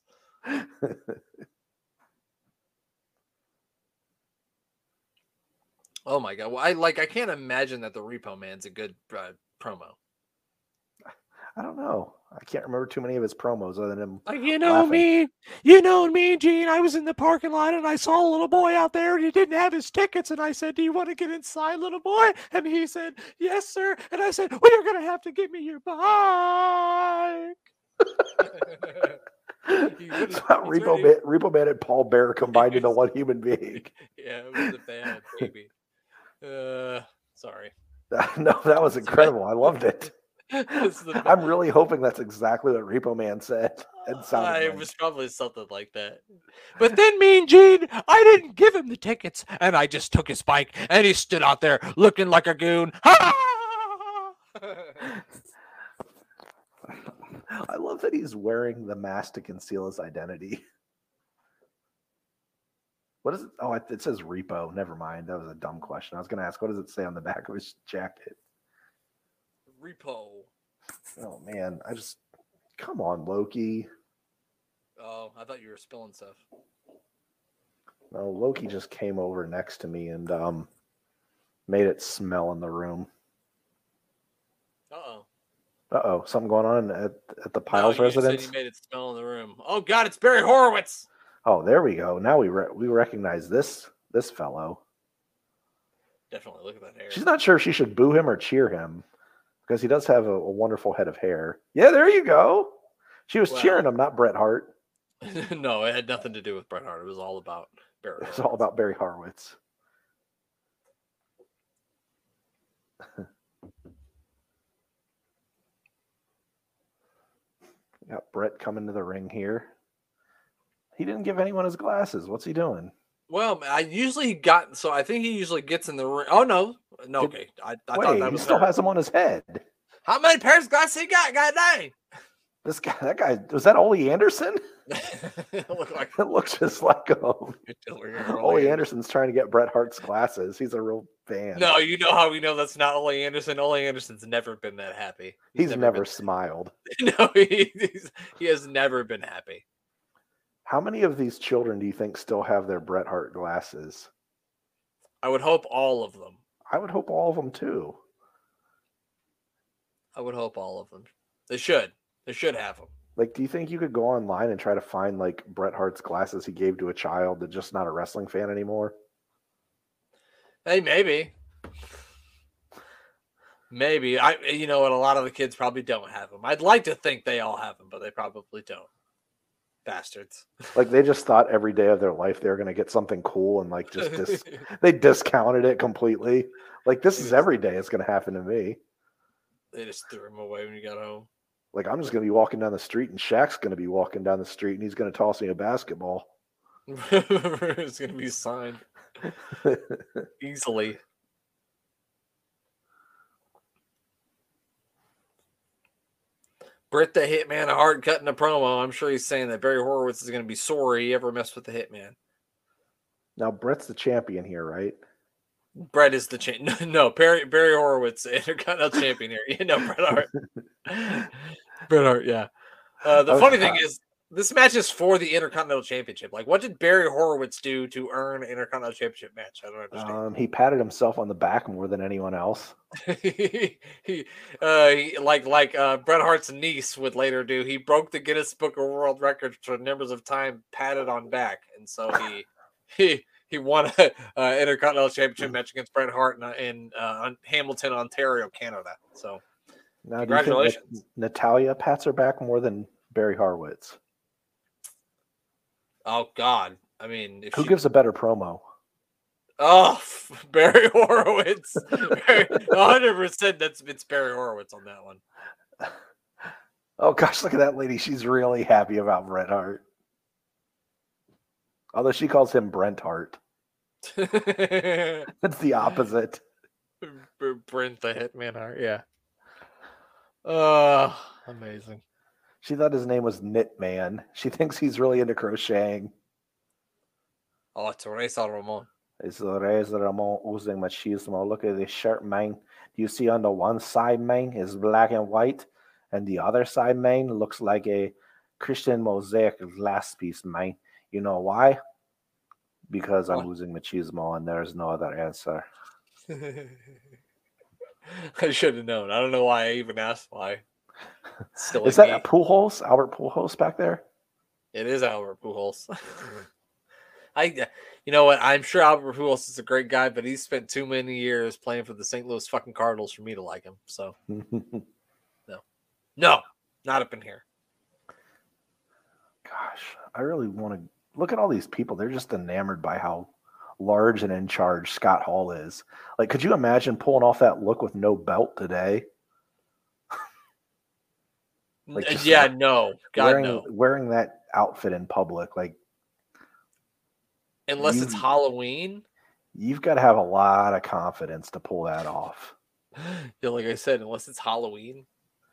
S2: Oh my god! Well, I can't imagine that the Repo Man's a good promo.
S1: I don't know. I can't remember too many of his promos other than him.
S2: Like, you know me, Gene. I was in the parking lot and I saw a little boy out there and he didn't have his tickets. And I said, "Do you want to get inside, little boy?" And he said, "Yes, sir." And I said, "Well, you're gonna have to give me your bike."
S1: Repo Man and Paul Bear combined into one human being.
S2: Yeah, it was a bad baby. Sorry.
S1: No, that was incredible. I loved it. I'm really hoping that's exactly what Repo Man said.
S2: It was probably something like that. But then Mean Gene, I didn't give him the tickets, and I just took his bike, and he stood out there looking like a goon.
S1: I love that he's wearing the mask to conceal his identity. What is it? Oh, it says Repo. Never mind. That was a dumb question. I was going to ask, what does it say on the back of his jacket?
S2: Repo.
S1: Oh man, come on, Loki.
S2: Oh, I thought you were spilling stuff.
S1: No, Loki just came over next to me and made it smell in the room. Uh-oh, something going on at the Piles residence?
S2: Said he made it smell in the room. Oh God, it's Barry Horowitz.
S1: Oh, there we go. Now we recognize this fellow.
S2: Definitely, look at that hair.
S1: She's not sure if she should boo him or cheer him because he does have a wonderful head of hair. Yeah, there you go. She was cheering him, not Bret Hart.
S2: No, it had nothing to do with Bret Hart. It was all about Barry.
S1: It was all about Barry Horowitz. Got Bret coming to the ring here. He didn't give anyone his glasses. What's he doing?
S2: Well, I think he usually gets in the ring. Oh no, okay. I thought that
S1: he still has them on his head.
S2: How many pairs of glasses he got? Goddamn.
S1: That guy, was that Ole Anderson?
S2: It
S1: looks just like him. Ole Anderson's trying to get Bret Hart's glasses. He's a real fan.
S2: No, you know how we know that's not Ole Anderson. Ole Anderson's never been that happy.
S1: He's never smiled.
S2: No, he has never been happy.
S1: How many of these children do you think still have their Bret Hart glasses?
S2: I would hope all of them.
S1: I would hope all of them too.
S2: I would hope all of them. They should. They should have them.
S1: Like, do you think you could go online and try to find like Bret Hart's glasses he gave to a child that's just not a wrestling fan anymore?
S2: Hey, maybe. Maybe. You know what? A lot of the kids probably don't have them. I'd like to think they all have them, but they probably don't. Bastards.
S1: Like they just thought every day of their life they were going to get something cool and like they discounted it completely. Like this is every day it's going to happen to me.
S2: They just threw him away when you got home.
S1: Like I'm just going to be walking down the street and Shaq's going to be walking down the street and he's going to toss me a basketball.
S2: It's going to be signed easily. Bret the Hitman Hart cutting a promo. I'm sure he's saying that Barry Horowitz is going to be sorry he ever messed with the Hitman.
S1: Now Bret's the champion here, right?
S2: Bret is the champion. No, Barry Horowitz, Intercontinental champion here. You know, Bret Hart. Bret Hart, yeah. The funny thing is, this match is for the Intercontinental Championship. Like, what did Barry Horowitz do to earn an Intercontinental Championship match? I don't understand.
S1: He patted himself on the back more than anyone else.
S2: Like Bret Hart's niece would later do. He broke the Guinness Book of World Records for numbers of time patted on back, and so he won an Intercontinental Championship match against Bret Hart in Hamilton, Ontario, Canada. So,
S1: now,
S2: congratulations.
S1: Do you think Natalya pats her back more than Barry Horowitz?
S2: Oh God! I mean,
S1: who gives a better promo?
S2: Oh, Barry Horowitz. 100%. It's Barry Horowitz on that one.
S1: Oh gosh, look at that lady. She's really happy about Bret Hart. Although she calls him Brent Hart. It's the opposite.
S2: Brent the Hitman Hart, yeah. Amazing.
S1: She thought his name was Knitman. She thinks he's really into crocheting.
S2: Oh, it's Razor Ramon.
S1: It's Razor Ramon using machismo. Look at this shirt, man. Do you see on the one side, man, is black and white, and the other side, man, looks like a Christian mosaic glass piece, man. You know why? Because I'm using machismo, and there's no other answer.
S2: I should have known. I don't know why I even asked why.
S1: Is that Pujols? Albert Pujols back there?
S2: It is Albert Pujols. You know what? I'm sure Albert Pujols is a great guy, but he's spent too many years playing for the St. Louis fucking Cardinals for me to like him. So, no, not up in here.
S1: Gosh, I really want to look at all these people. They're just enamored by how large and in charge Scott Hall is. Like, could you imagine pulling off that look with no belt today?
S2: Like, yeah, no. God, no.
S1: Wearing that outfit in public, like,
S2: unless it's Halloween,
S1: you've got to have a lot of confidence to pull that off.
S2: Yeah, like I said, unless it's Halloween.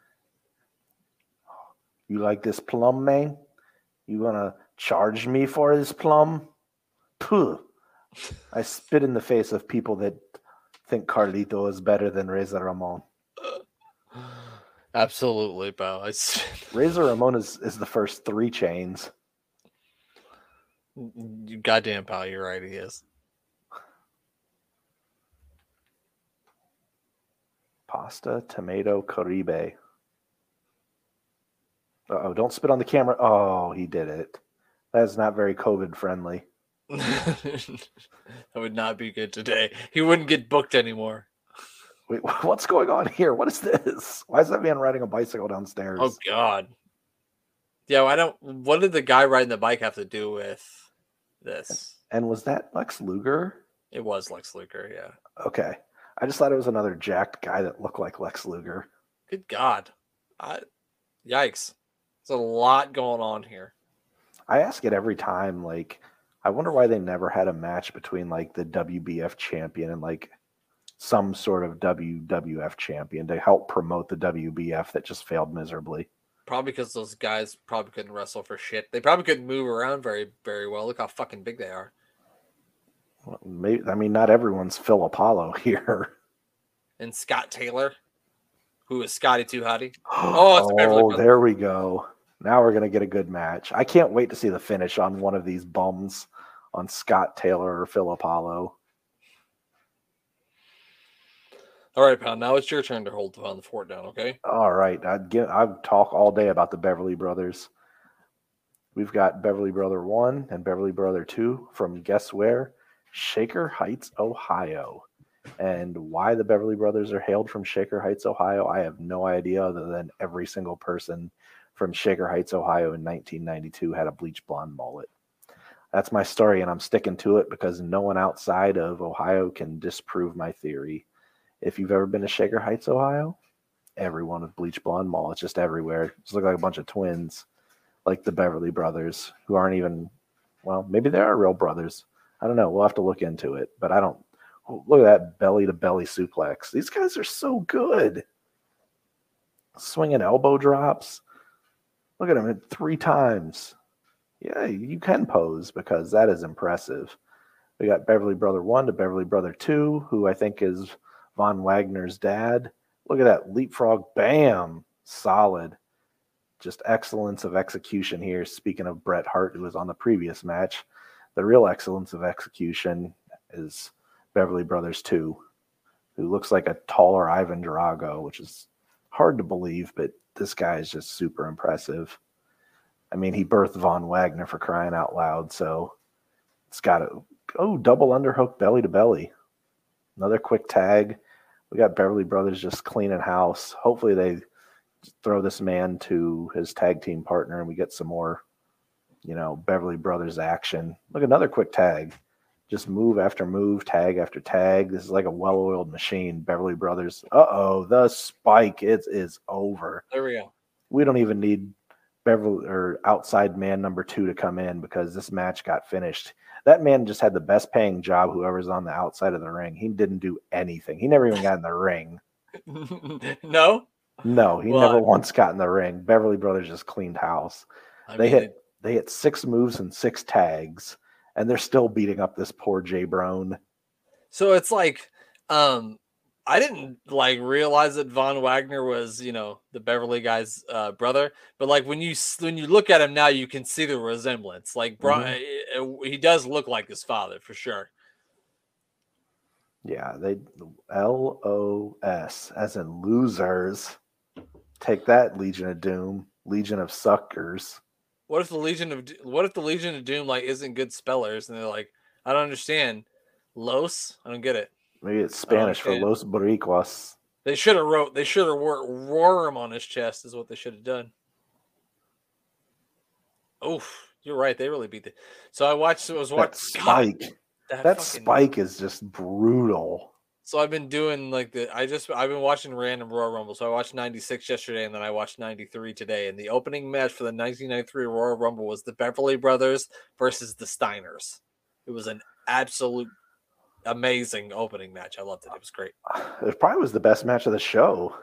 S1: You like this plum, man? You gonna charge me for this plum? Puh. I spit in the face of people that think Carlito is better than Razor Ramon.
S2: Absolutely, pal.
S1: Razor Ramon is the first 3 chains.
S2: You goddamn pal, you're right. He is.
S1: Pasta, tomato, Caribe. Uh-oh, don't spit on the camera. Oh, he did it. That is not very COVID friendly.
S2: That would not be good today. He wouldn't get booked anymore.
S1: Wait, what's going on here? What is this? Why is that man riding a bicycle downstairs?
S2: Oh, God. Yeah, what did the guy riding the bike have to do with this?
S1: And was that Lex Luger?
S2: It was Lex Luger, yeah.
S1: Okay. I just thought it was another jacked guy that looked like Lex Luger.
S2: Good God. Yikes. There's a lot going on here.
S1: I ask it every time, like, I wonder why they never had a match between, like, the WBF champion and, like, some sort of WWF champion to help promote the WBF that just failed miserably.
S2: Probably because those guys probably couldn't wrestle for shit. They probably couldn't move around very, very well. Look how fucking big they are.
S1: Well, maybe, I mean, not everyone's Phil Apollo here.
S2: And Scott Taylor, who is Scotty Too Hottie.
S1: Oh, there we go. Now we're going to get a good match. I can't wait to see the finish on one of these bums on Scott Taylor or Phil Apollo.
S2: All right, pal. Now it's your turn to hold the fort down, okay?
S1: All right. I'd talk all day about the Beverly Brothers. We've got Beverly Brother 1 and Beverly Brother 2 from guess where? Shaker Heights, Ohio. And why the Beverly Brothers are hailed from Shaker Heights, Ohio, I have no idea, other than every single person from Shaker Heights, Ohio in 1992 had a bleach blonde mullet. That's my story, and I'm sticking to it because no one outside of Ohio can disprove my theory. If you've ever been to Shaker Heights, Ohio, everyone with bleach blonde mullets just everywhere. Just look like a bunch of twins, like the Beverly Brothers, who aren't even, well, maybe they are real brothers. I don't know. We'll have to look into it, but I don't. Look at that belly to belly suplex. These guys are so good. Swinging elbow drops. Look at him 3 times. Yeah, you can pose because that is impressive. We got Beverly Brother 1 to Beverly Brother 2, who I think is Von Wagner's dad. Look at that leapfrog. Bam. Solid. Just excellence of execution here. Speaking of Bret Hart, who was on the previous match, the real excellence of execution is Beverly Brothers 2, who looks like a taller Ivan Drago, which is hard to believe, but this guy is just super impressive. I mean, he birthed Von Wagner, for crying out loud, so it's got to, double underhook belly to belly. Another quick tag. We got Beverly Brothers just cleaning house. Hopefully they throw this man to his tag team partner and we get some more, Beverly Brothers action. Look, another quick tag. Just move after move, tag after tag. This is like a well-oiled machine. Beverly Brothers. The spike. It is over.
S2: There we go.
S1: We don't even need Beverly or outside man number 2 to come in because this match got finished. That man just had the best paying job, whoever's on the outside of the ring. He didn't do anything. He never even got in the ring.
S2: No,
S1: he never once got in the ring. Beverly Brothers just cleaned house. They hit 6 moves and 6 tags, and they're still beating up this poor Jay Brown.
S2: So it's like, I didn't realize that Von Wagner was, the Beverly guy's brother, but when you look at him now, you can see the resemblance. He does look like his father for sure.
S1: Yeah, they LOS as in losers. Take that, Legion of Doom, Legion of Suckers.
S2: What if the Legion of Doom isn't good spellers and they're like, I don't understand. Los? I don't get it.
S1: Maybe it's Spanish for Los Boricuas.
S2: They should have worm on his chest is what they should have done. Oof, you're right. They really beat it. So I was watching
S1: that spike. That spike is just brutal.
S2: So I've been doing I've been watching random Royal Rumble. So I watched 96 yesterday and then I watched 93 today. And the opening match for the 1993 Royal Rumble was the Beverly Brothers versus the Steiners. It was an absolute amazing opening match. I loved it. It was great.
S1: It probably was the best match of the show.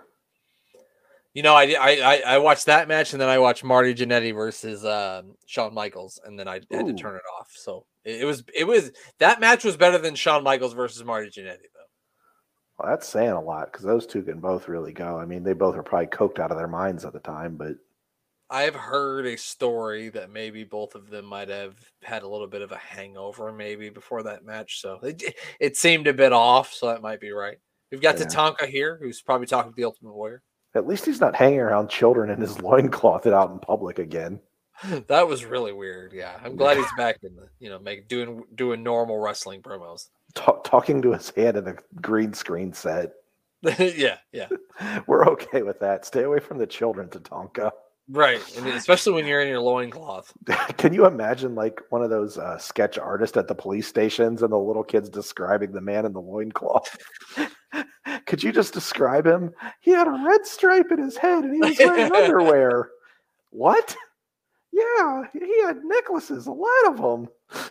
S2: I watched that match and then I watched Marty Jannetty versus Shawn Michaels and then I had to turn it off. So it was that match was better than Shawn Michaels versus Marty Jannetty though.
S1: Well, that's saying a lot because those two can both really go. I mean, they both were probably coked out of their minds at the time, but
S2: I've heard a story that maybe both of them might have had a little bit of a hangover maybe before that match. So it seemed a bit off. So that might be right. We've got Tatanka here, who's probably talking to the Ultimate Warrior.
S1: At least he's not hanging around children in his loincloth out in public again.
S2: That was really weird. Yeah. I'm glad he's back in doing normal wrestling promos.
S1: Talking to his head in a green screen set.
S2: Yeah.
S1: We're okay with that. Stay away from the children, Tatanka.
S2: Right. And especially when you're in your loincloth.
S1: Can you imagine one of those sketch artists at the police stations and the little kids describing the man in the loincloth? Could you just describe him? He had a red stripe in his head and he was wearing underwear. What? Yeah, he had necklaces, a lot of them.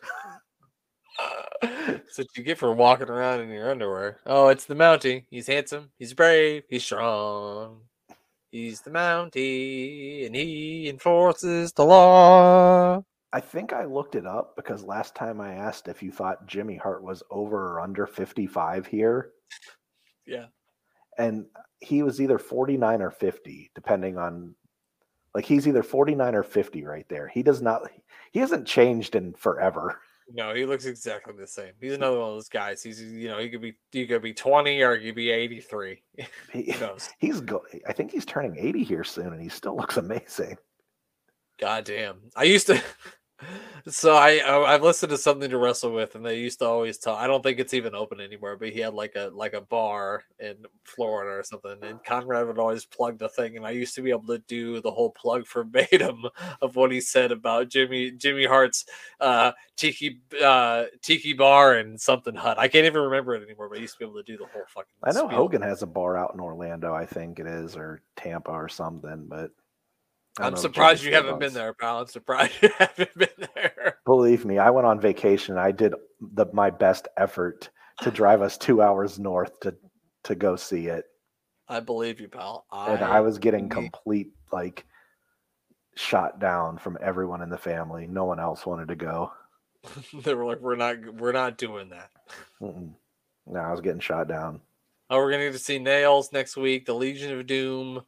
S2: That's what you get for walking around in your underwear. Oh, it's the Mountie. He's handsome. He's brave. He's strong. He's the Mountie, and he enforces the law.
S1: I think I looked it up because last time I asked if you thought Jimmy Hart was over or under 55 here.
S2: Yeah.
S1: And he was either 49 or 50, depending on, he's either 49 or 50 right there. He hasn't changed in forever.
S2: No, he looks exactly the same. He's another one of those guys. He's, he could be 20 or he could be 83. Who knows?
S1: I think he's turning 80 here soon, and he still looks amazing.
S2: God damn. I used to So I've listened to Something to Wrestle With, and they used to always tell. I don't think it's even open anymore, but he had like a bar in Florida or something, and Conrad would always plug the thing, and I used to be able to do the whole plug verbatim of what he said about Jimmy Hart's tiki bar and something hut. I can't even remember it anymore, but I used to be able to do the whole fucking.
S1: I know
S2: spiel.
S1: Hogan has a bar out in Orlando, I think it is, or Tampa or something, but
S2: I'm surprised you haven't been there, pal. I'm surprised you haven't been there.
S1: Believe me, I went on vacation. I did my best effort to drive us 2 hours north to go see it.
S2: I believe you, pal.
S1: And I was getting complete like shot down from everyone in the family. No one else wanted to go.
S2: They were like, "We're not doing that."
S1: No, I was getting shot down.
S2: Oh, we're gonna get to see Nails next week, the Legion of Doom,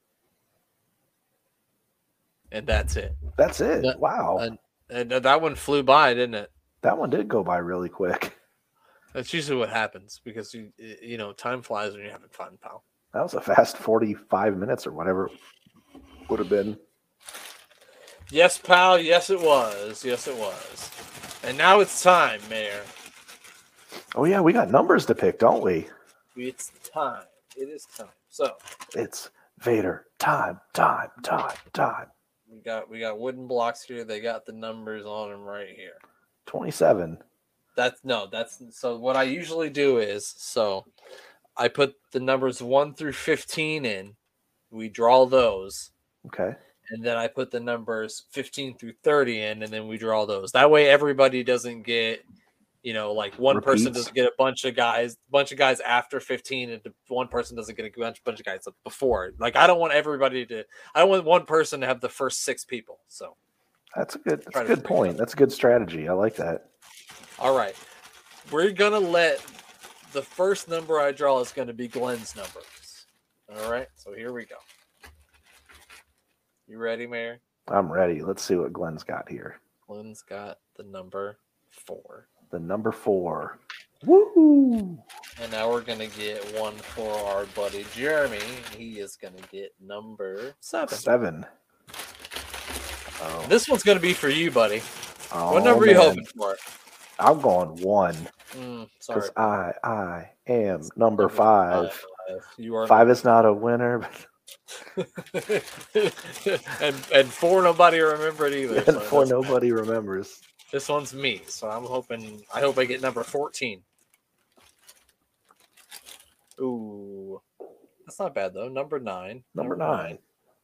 S2: and that's it.
S1: That's it. Wow.
S2: And that one flew by, didn't it?
S1: That one did go by really quick.
S2: That's usually what happens because you know time flies when you're having fun, pal.
S1: That was a fast 45 minutes or whatever it would have been.
S2: Yes, pal. Yes, it was. Yes, it was. And now it's time, Mayor.
S1: Oh yeah, we got numbers to pick, don't we?
S2: It's time. It is time. So
S1: it's Vader time.
S2: We got wooden blocks here. They got the numbers on them right here.
S1: 27.
S2: That's so what I usually do is I put the numbers 1 through 15 in. We draw those.
S1: Okay.
S2: And then I put the numbers 15 through 30 in, and then we draw those. That way everybody doesn't get, like one person doesn't get a bunch of guys after 15, and one person doesn't get a bunch of guys before. Like I don't want one person to have the first 6 people. So
S1: that's a good point. That's a good strategy. I like that.
S2: All right. We're gonna let the first number I draw is gonna be Glenn's numbers. All right, so here we go. You ready, Mayor?
S1: I'm ready. Let's see what Glenn's got here.
S2: Glenn's got the number 4.
S1: The number 4. Woo!
S2: And now we're gonna get one for our buddy Jeremy. He is gonna get number 7.
S1: Oh.
S2: This one's gonna be for you, buddy. What number are you hoping for?
S1: I'm going 1.
S2: Sorry.
S1: Because I am number 5.
S2: You are
S1: 5 is not a winner.
S2: and 4 nobody remembered either.
S1: And 4 nobody remembers.
S2: This one's me, so I hope I get number 14. Ooh. That's not bad though. Number 9.
S1: Number 9.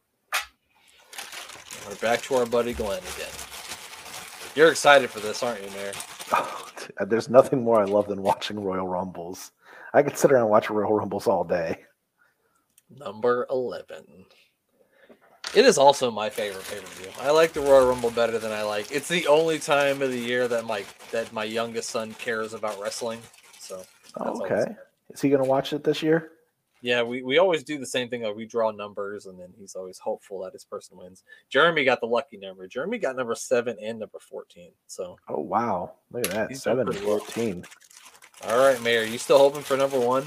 S2: We're back to our buddy Glenn again. You're excited for this, aren't you, Mayor?
S1: Oh, there's nothing more I love than watching Royal Rumbles. I could sit around and watch Royal Rumbles all day.
S2: Number 11. It is also my favorite pay-per-view. I like the Royal Rumble better than I like. It's the only time of the year that my youngest son cares about wrestling. So
S1: okay. Is he going to watch it this year?
S2: Yeah, we always do the same thing. We draw numbers, and then he's always hopeful that his person wins. Jeremy got the lucky number. Jeremy got number 7 and number 14. So.
S1: Oh wow! Look at that, 7 and 14.
S2: All right, Mayor. You still hoping for number 1?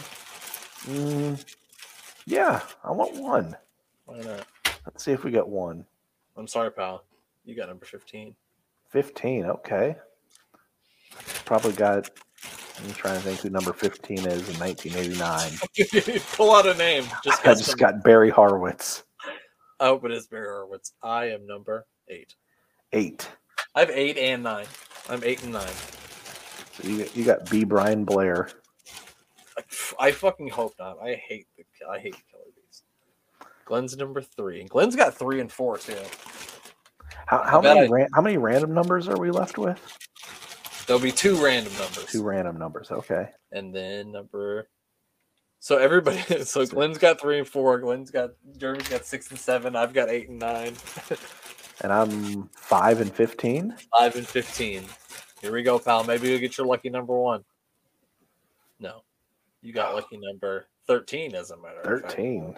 S1: Yeah, I want 1.
S2: Why not?
S1: Let's see if we get 1.
S2: I'm sorry, pal. You got number 15.
S1: 15. Okay. Probably got. I'm trying to think who number 15 is in 1989.
S2: Pull out a name.
S1: I just got Barry Horowitz.
S2: I hope it is Barry Horowitz. I am number 8.
S1: 8.
S2: I have 8 and 9. I'm 8 and 9.
S1: So you got B. Brian Blair.
S2: I fucking hope not. I hate the Killer Bees. Glenn's number 3. And Glenn's got 3 and 4 too.
S1: How many random numbers are we left with?
S2: There'll be 2 random numbers.
S1: 2 random numbers, okay.
S2: And then so everybody, so Glenn's got 3 and 4. Jeremy's got 6 and 7. I've got 8 and 9.
S1: And I'm 5 and 15.
S2: 5 and 15. Here we go, pal. Maybe you'll get your lucky number 1. No, you got lucky number 13, as a matter of fact.
S1: 13.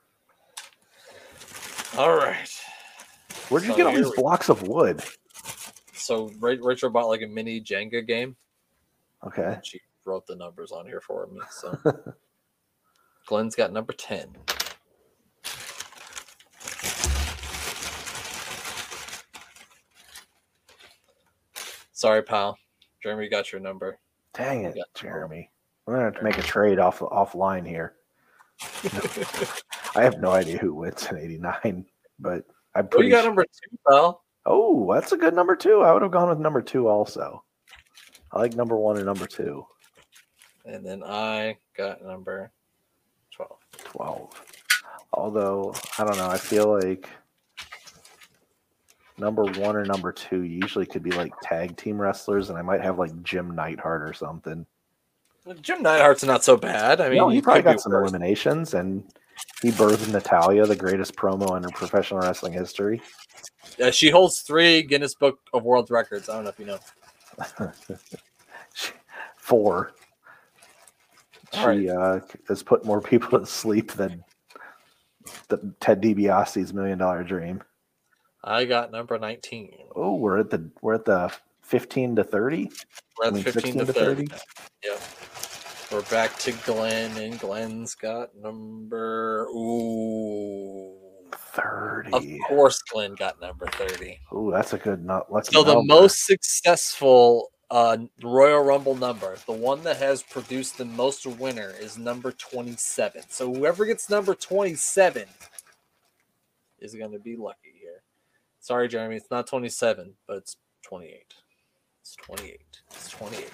S2: All right.
S1: Where'd you get all these blocks of wood?
S2: So Rachel bought like a mini Jenga game.
S1: Okay.
S2: And she wrote the numbers on here for me. So Glenn's got number 10. Sorry, pal. Jeremy got your number.
S1: Dang it, Jeremy. We're gonna have to make a trade offline here. I have no idea who wins in '89, but I'm pretty.
S2: You got number 2, pal.
S1: Oh, that's a good number 2. I would have gone with number 2 also. I like number 1 and number 2.
S2: And then I got number
S1: 12. Although, I don't know. I feel like number 1 or number 2 usually could be like tag team wrestlers, and I might have like Jim Neidhart or something.
S2: Jim Neidhart's not so bad. I mean,
S1: he probably got some eliminations, and he birthed Natalia, the greatest promo in professional wrestling history.
S2: She holds 3 Guinness Book of World Records. I don't know if you know.
S1: 4. She has put more people to sleep than the Ted DiBiase's $1 Million Dream.
S2: I got number 19.
S1: Oh, we're at the 15 to 30.
S2: We're at 15 to 30. Yeah. We're back to Glenn, and Glenn's got number
S1: 30.
S2: Of course, Glenn got number 30.
S1: Oh, that's a good lucky
S2: So the
S1: number.
S2: most successful Royal Rumble number, the one that has produced the most winner, is number 27. So whoever gets number 27 is going to be lucky here. Sorry, Jeremy, it's not 27, but it's 28. It's 28. It's 28.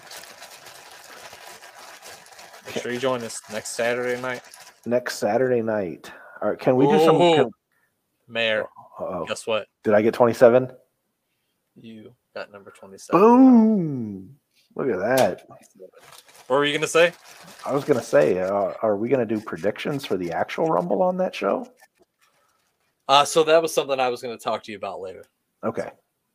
S2: Make sure you join us next Saturday night.
S1: Next Saturday night. All right, can we do some?
S2: Mayor, guess what?
S1: Did I get 27?
S2: You got number 27.
S1: Boom! Look at that.
S2: What were you going to say?
S1: I was going to say, are we going to do predictions for the actual Rumble on that show?
S2: So that was something I was going to talk to you about later.
S1: Okay.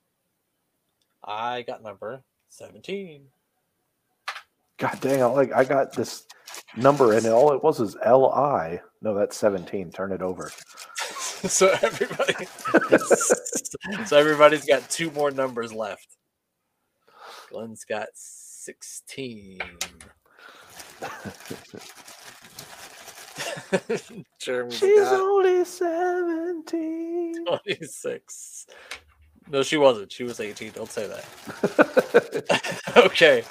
S2: I got number 17.
S1: God dang, I got this number, and all it was LI. No, that's 17. Turn it over.
S2: So everybody's got 2 more numbers left. Glenn's got 16.
S1: She's only 17.
S2: 26. No, she wasn't. She was 18. Don't say that. Okay.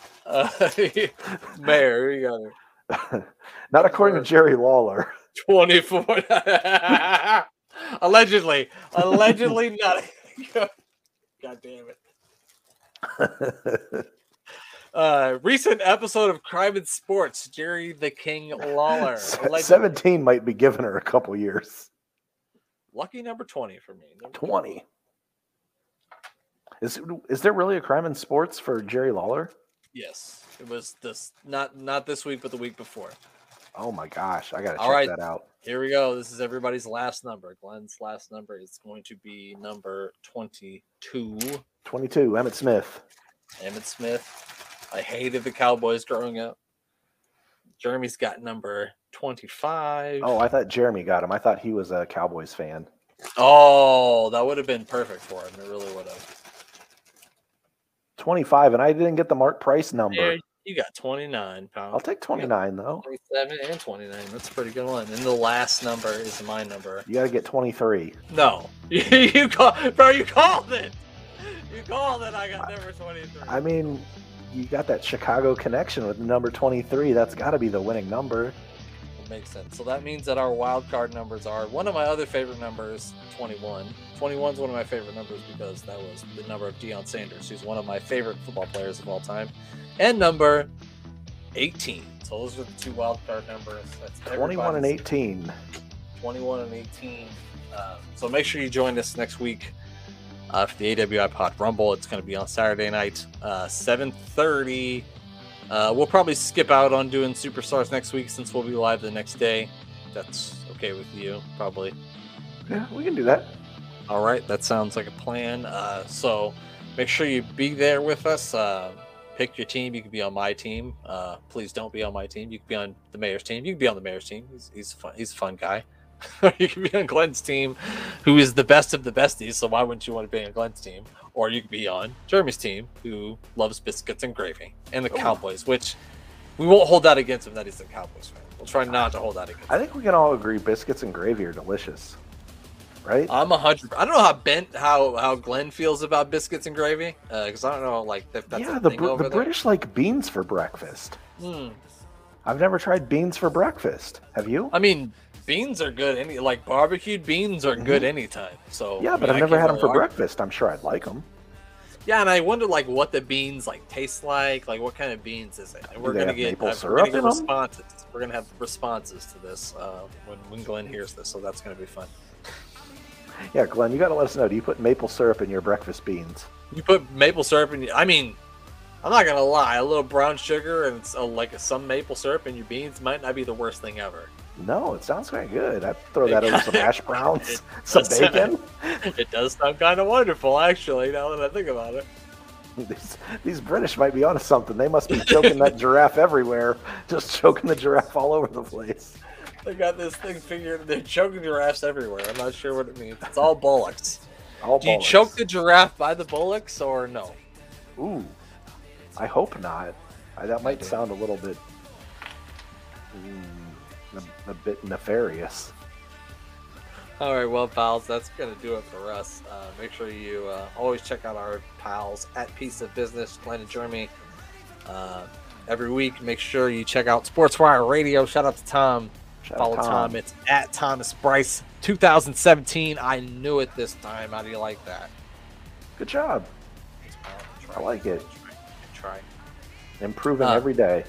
S2: Mayor, you got her.
S1: Not according to Jerry Lawler.
S2: 24. Allegedly not. God damn it. Recent episode of Crime in Sports, Jerry the King Lawler.
S1: 17 might be giving her a couple years.
S2: Lucky number 20 for me.
S1: 20. Is there really a Crime in Sports for Jerry Lawler?
S2: Yes. It was this not this week, but the week before.
S1: Oh my gosh, I gotta check that out.
S2: Here we go. This is everybody's last number. Glenn's last number is going to be number 22.
S1: 22, Emmitt Smith.
S2: Emmitt Smith. I hated the Cowboys growing up. Jeremy's got number 25.
S1: Oh, I thought Jeremy got him. I thought he was a Cowboys fan.
S2: Oh, that would have been perfect for him. It really would have.
S1: 25, and I didn't get the Mark Price number.
S2: Yeah, you got 29, pal.
S1: I'll take 29, though.
S2: 27 and 29. That's a pretty good one. And the last number is my number.
S1: You got to get 23.
S2: No. You called it. You called it. I got number 23.
S1: I mean, you got that Chicago connection with number 23. That's got to be the winning number.
S2: It makes sense. So that means that our wild card numbers are one of my other favorite numbers, 21. 21 is one of my favorite numbers because that was the number of Deion Sanders, who's one of my favorite football players of all time. And number 18. So those are the 2 wild card numbers. That's
S1: 21 and 18.
S2: 21 and 18. So make sure you join us next week for the AWI Pod Rumble. It's going to be on Saturday night, 7:30. We'll probably skip out on doing Superstars next week since we'll be live the next day. That's okay with you, probably.
S1: Yeah, we can do that.
S2: All right, that sounds like a plan. So make sure you be there with us. Pick your team. You can be on my team. Please don't be on my team. You can be on the Mayor's team. You can be on the Mayor's team. He's a fun guy. You can be on Glenn's team, who is the best of the besties. So why wouldn't you want to be on Glenn's team? Or you could be on Jeremy's team, who loves biscuits and gravy, and the Cowboys, which we won't hold that against him that he's a Cowboys fan. We'll try not to hold that against him.
S1: I think we can all agree biscuits and gravy are delicious. right?
S2: I'm 100. I don't know how Glenn feels about biscuits and gravy, because I don't know like if that's
S1: Yeah,
S2: a thing over
S1: the
S2: there.
S1: British like beans for breakfast.
S2: Hmm.
S1: I've never tried beans for breakfast. Have you?
S2: I mean, beans are good. Like barbecued beans are good anytime. So
S1: Yeah,
S2: I
S1: but
S2: mean,
S1: I've never had them for
S2: argue.
S1: breakfast. I'm sure I'd like them.
S2: Yeah, and I wonder like what the beans like taste like what kind of beans is it? And
S1: Do they have maple syrup
S2: we're gonna get
S1: in 'em?
S2: responses. We're gonna have responses to this when Glenn hears this, so that's gonna be fun.
S1: Yeah, Glenn, you got to let us know. Do you put maple syrup in your breakfast beans?
S2: You put maple syrup in. I mean, I'm not gonna lie, a little brown sugar and some maple syrup in your beans might not be the worst thing ever.
S1: No, it sounds very good. I'd throw that over some hash browns,
S2: It
S1: some
S2: does
S1: bacon.
S2: It does sound kind of wonderful, actually. Now that I think about it.
S1: These British might be onto something. They must be choking that giraffe everywhere, just choking the giraffe all over the place.
S2: They got this thing figured. They're choking giraffes everywhere. I'm not sure what it means. It's all bullocks. Do you choke the giraffe by the bullocks or no?
S1: Ooh, I hope not. That might sound a little bit, a bit nefarious.
S2: All right, well, pals, that's gonna do it for us. Make sure you always check out our pals at Piece of Business, Glenn and Jeremy. Every week, make sure you check out SportsWire Radio. Shout out to Tom. Follow Tom. It's at Thomas Bryce 2017. I knew it this time. How do you like that?
S1: Good job. I like it.
S2: Try.
S1: Improving every day.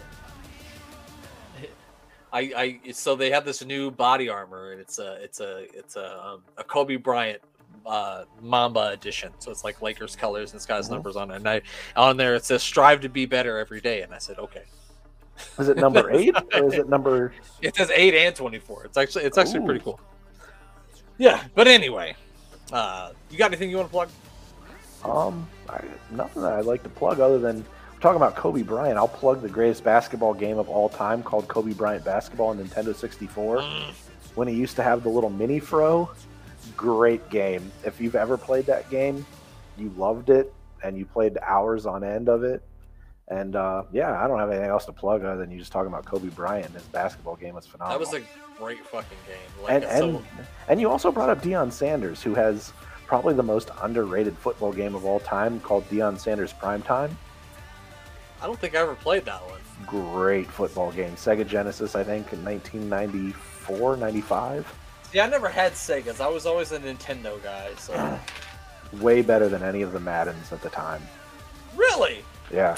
S2: So they have this new body armor, and it's a Kobe Bryant Mamba edition. So it's like Lakers colors, and it's got his numbers on it. And on there it says "Strive to be better every day," and I said, "Okay."
S1: Is it number 8 or is it number?
S2: It says 8 and 24. It's actually pretty cool. Yeah, but anyway, you got anything you want to plug?
S1: Nothing that I'd like to plug other than talking about Kobe Bryant. I'll plug the greatest basketball game of all time called Kobe Bryant Basketball on Nintendo 64. When he used to have the little mini fro, great game. If you've ever played that game, you loved it and you played hours on end of it. And yeah, I don't have anything else to plug other than you just talking about Kobe Bryant. His basketball game was phenomenal.
S2: That was a great fucking game.
S1: And you also brought up Deion Sanders, who has probably the most underrated football game of all time called Deion Sanders Primetime.
S2: I don't think I ever played that one.
S1: Great football game. Sega Genesis, I think, in 1994, 95.
S2: See, I never had Segas. I was always a Nintendo guy. So
S1: way better than any of the Maddens at the time.
S2: Really?
S1: Yeah.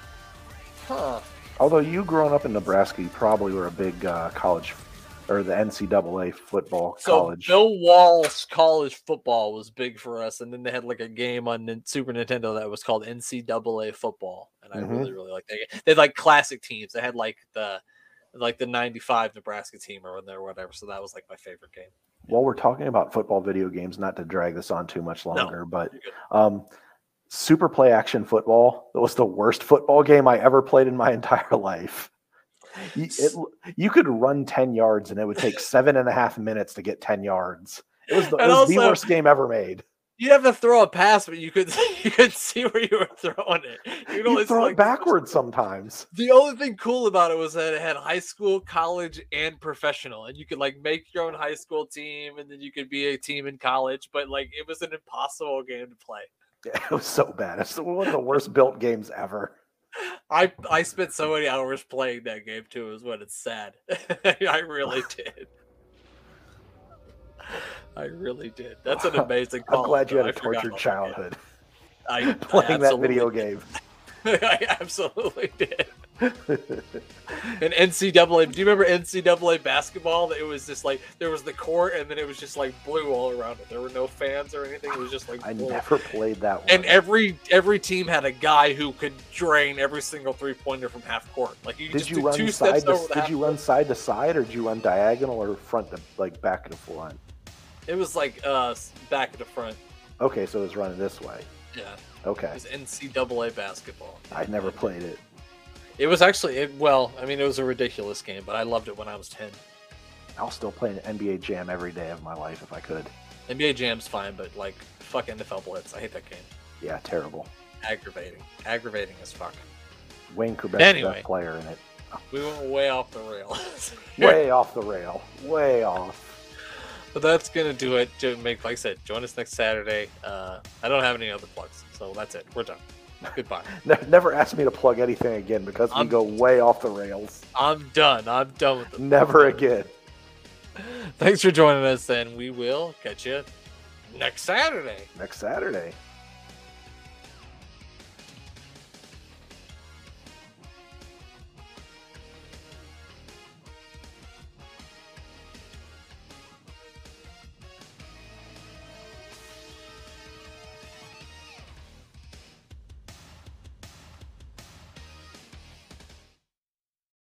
S2: Huh.
S1: Although you growing up in Nebraska, you probably were a big college or the NCAA football college.
S2: So Bill Walsh college football was big for us, and then they had like a game on Super Nintendo that was called NCAA football, and I really liked that. They had like classic teams. They had like the 95 Nebraska team or whatever. So that was like my favorite game.
S1: While we're talking about football video games, not to drag this on too much longer, but Super Play Action Football, that was the worst football game I ever played in my entire life. You could run 10 yards and it would take 7.5 minutes to get 10 yards. It was the worst game ever made.
S2: You have to throw a pass, but you could see where you were throwing it.
S1: You throw it backwards sometimes.
S2: The only thing cool about it was that it had high school, college, and professional, and you could like make your own high school team, and then you could be a team in college. But like, it was an impossible game to play.
S1: Yeah, it was so bad. It's one of the worst built games ever.
S2: I spent so many hours playing that game too. Is what it's sad. I really did. I really did. That's an amazing call.
S1: I'm glad you had a tortured childhood.
S2: Playing
S1: that video game.
S2: I absolutely did. And NCAA, do you remember NCAA basketball? It was just like there was the court, and then it was just like blue all around it. There were no fans or anything. It was just like blue.
S1: I never played that one.
S2: And every team had a guy who could drain every single 3-pointer from half court. Like you
S1: did you run side to side, or did you run diagonal or front to like back to front?
S2: It was like back to front.
S1: Okay, so it was running this way.
S2: Yeah.
S1: Okay.
S2: It was NCAA basketball.
S1: I never played it.
S2: It was actually, it was a ridiculous game, but I loved it when I was 10.
S1: I'll still play an NBA Jam every day of my life if I could.
S2: NBA Jam's fine, but like, fuck NFL Blitz. I hate that game.
S1: Yeah, terrible.
S2: Aggravating as fuck.
S1: Wayne Krubet's the best player in it.
S2: We went way off the rail.
S1: Way off the rail. Way off.
S2: But that's gonna do it. Like I said, join us next Saturday. I don't have any other plugs, so that's it. We're done. Goodbye.
S1: Never ask me to plug anything again because we go way off the rails.
S2: I'm done. I'm done with it.
S1: Never again.
S2: Thanks for joining us, and we will catch you next Saturday.
S1: Next Saturday.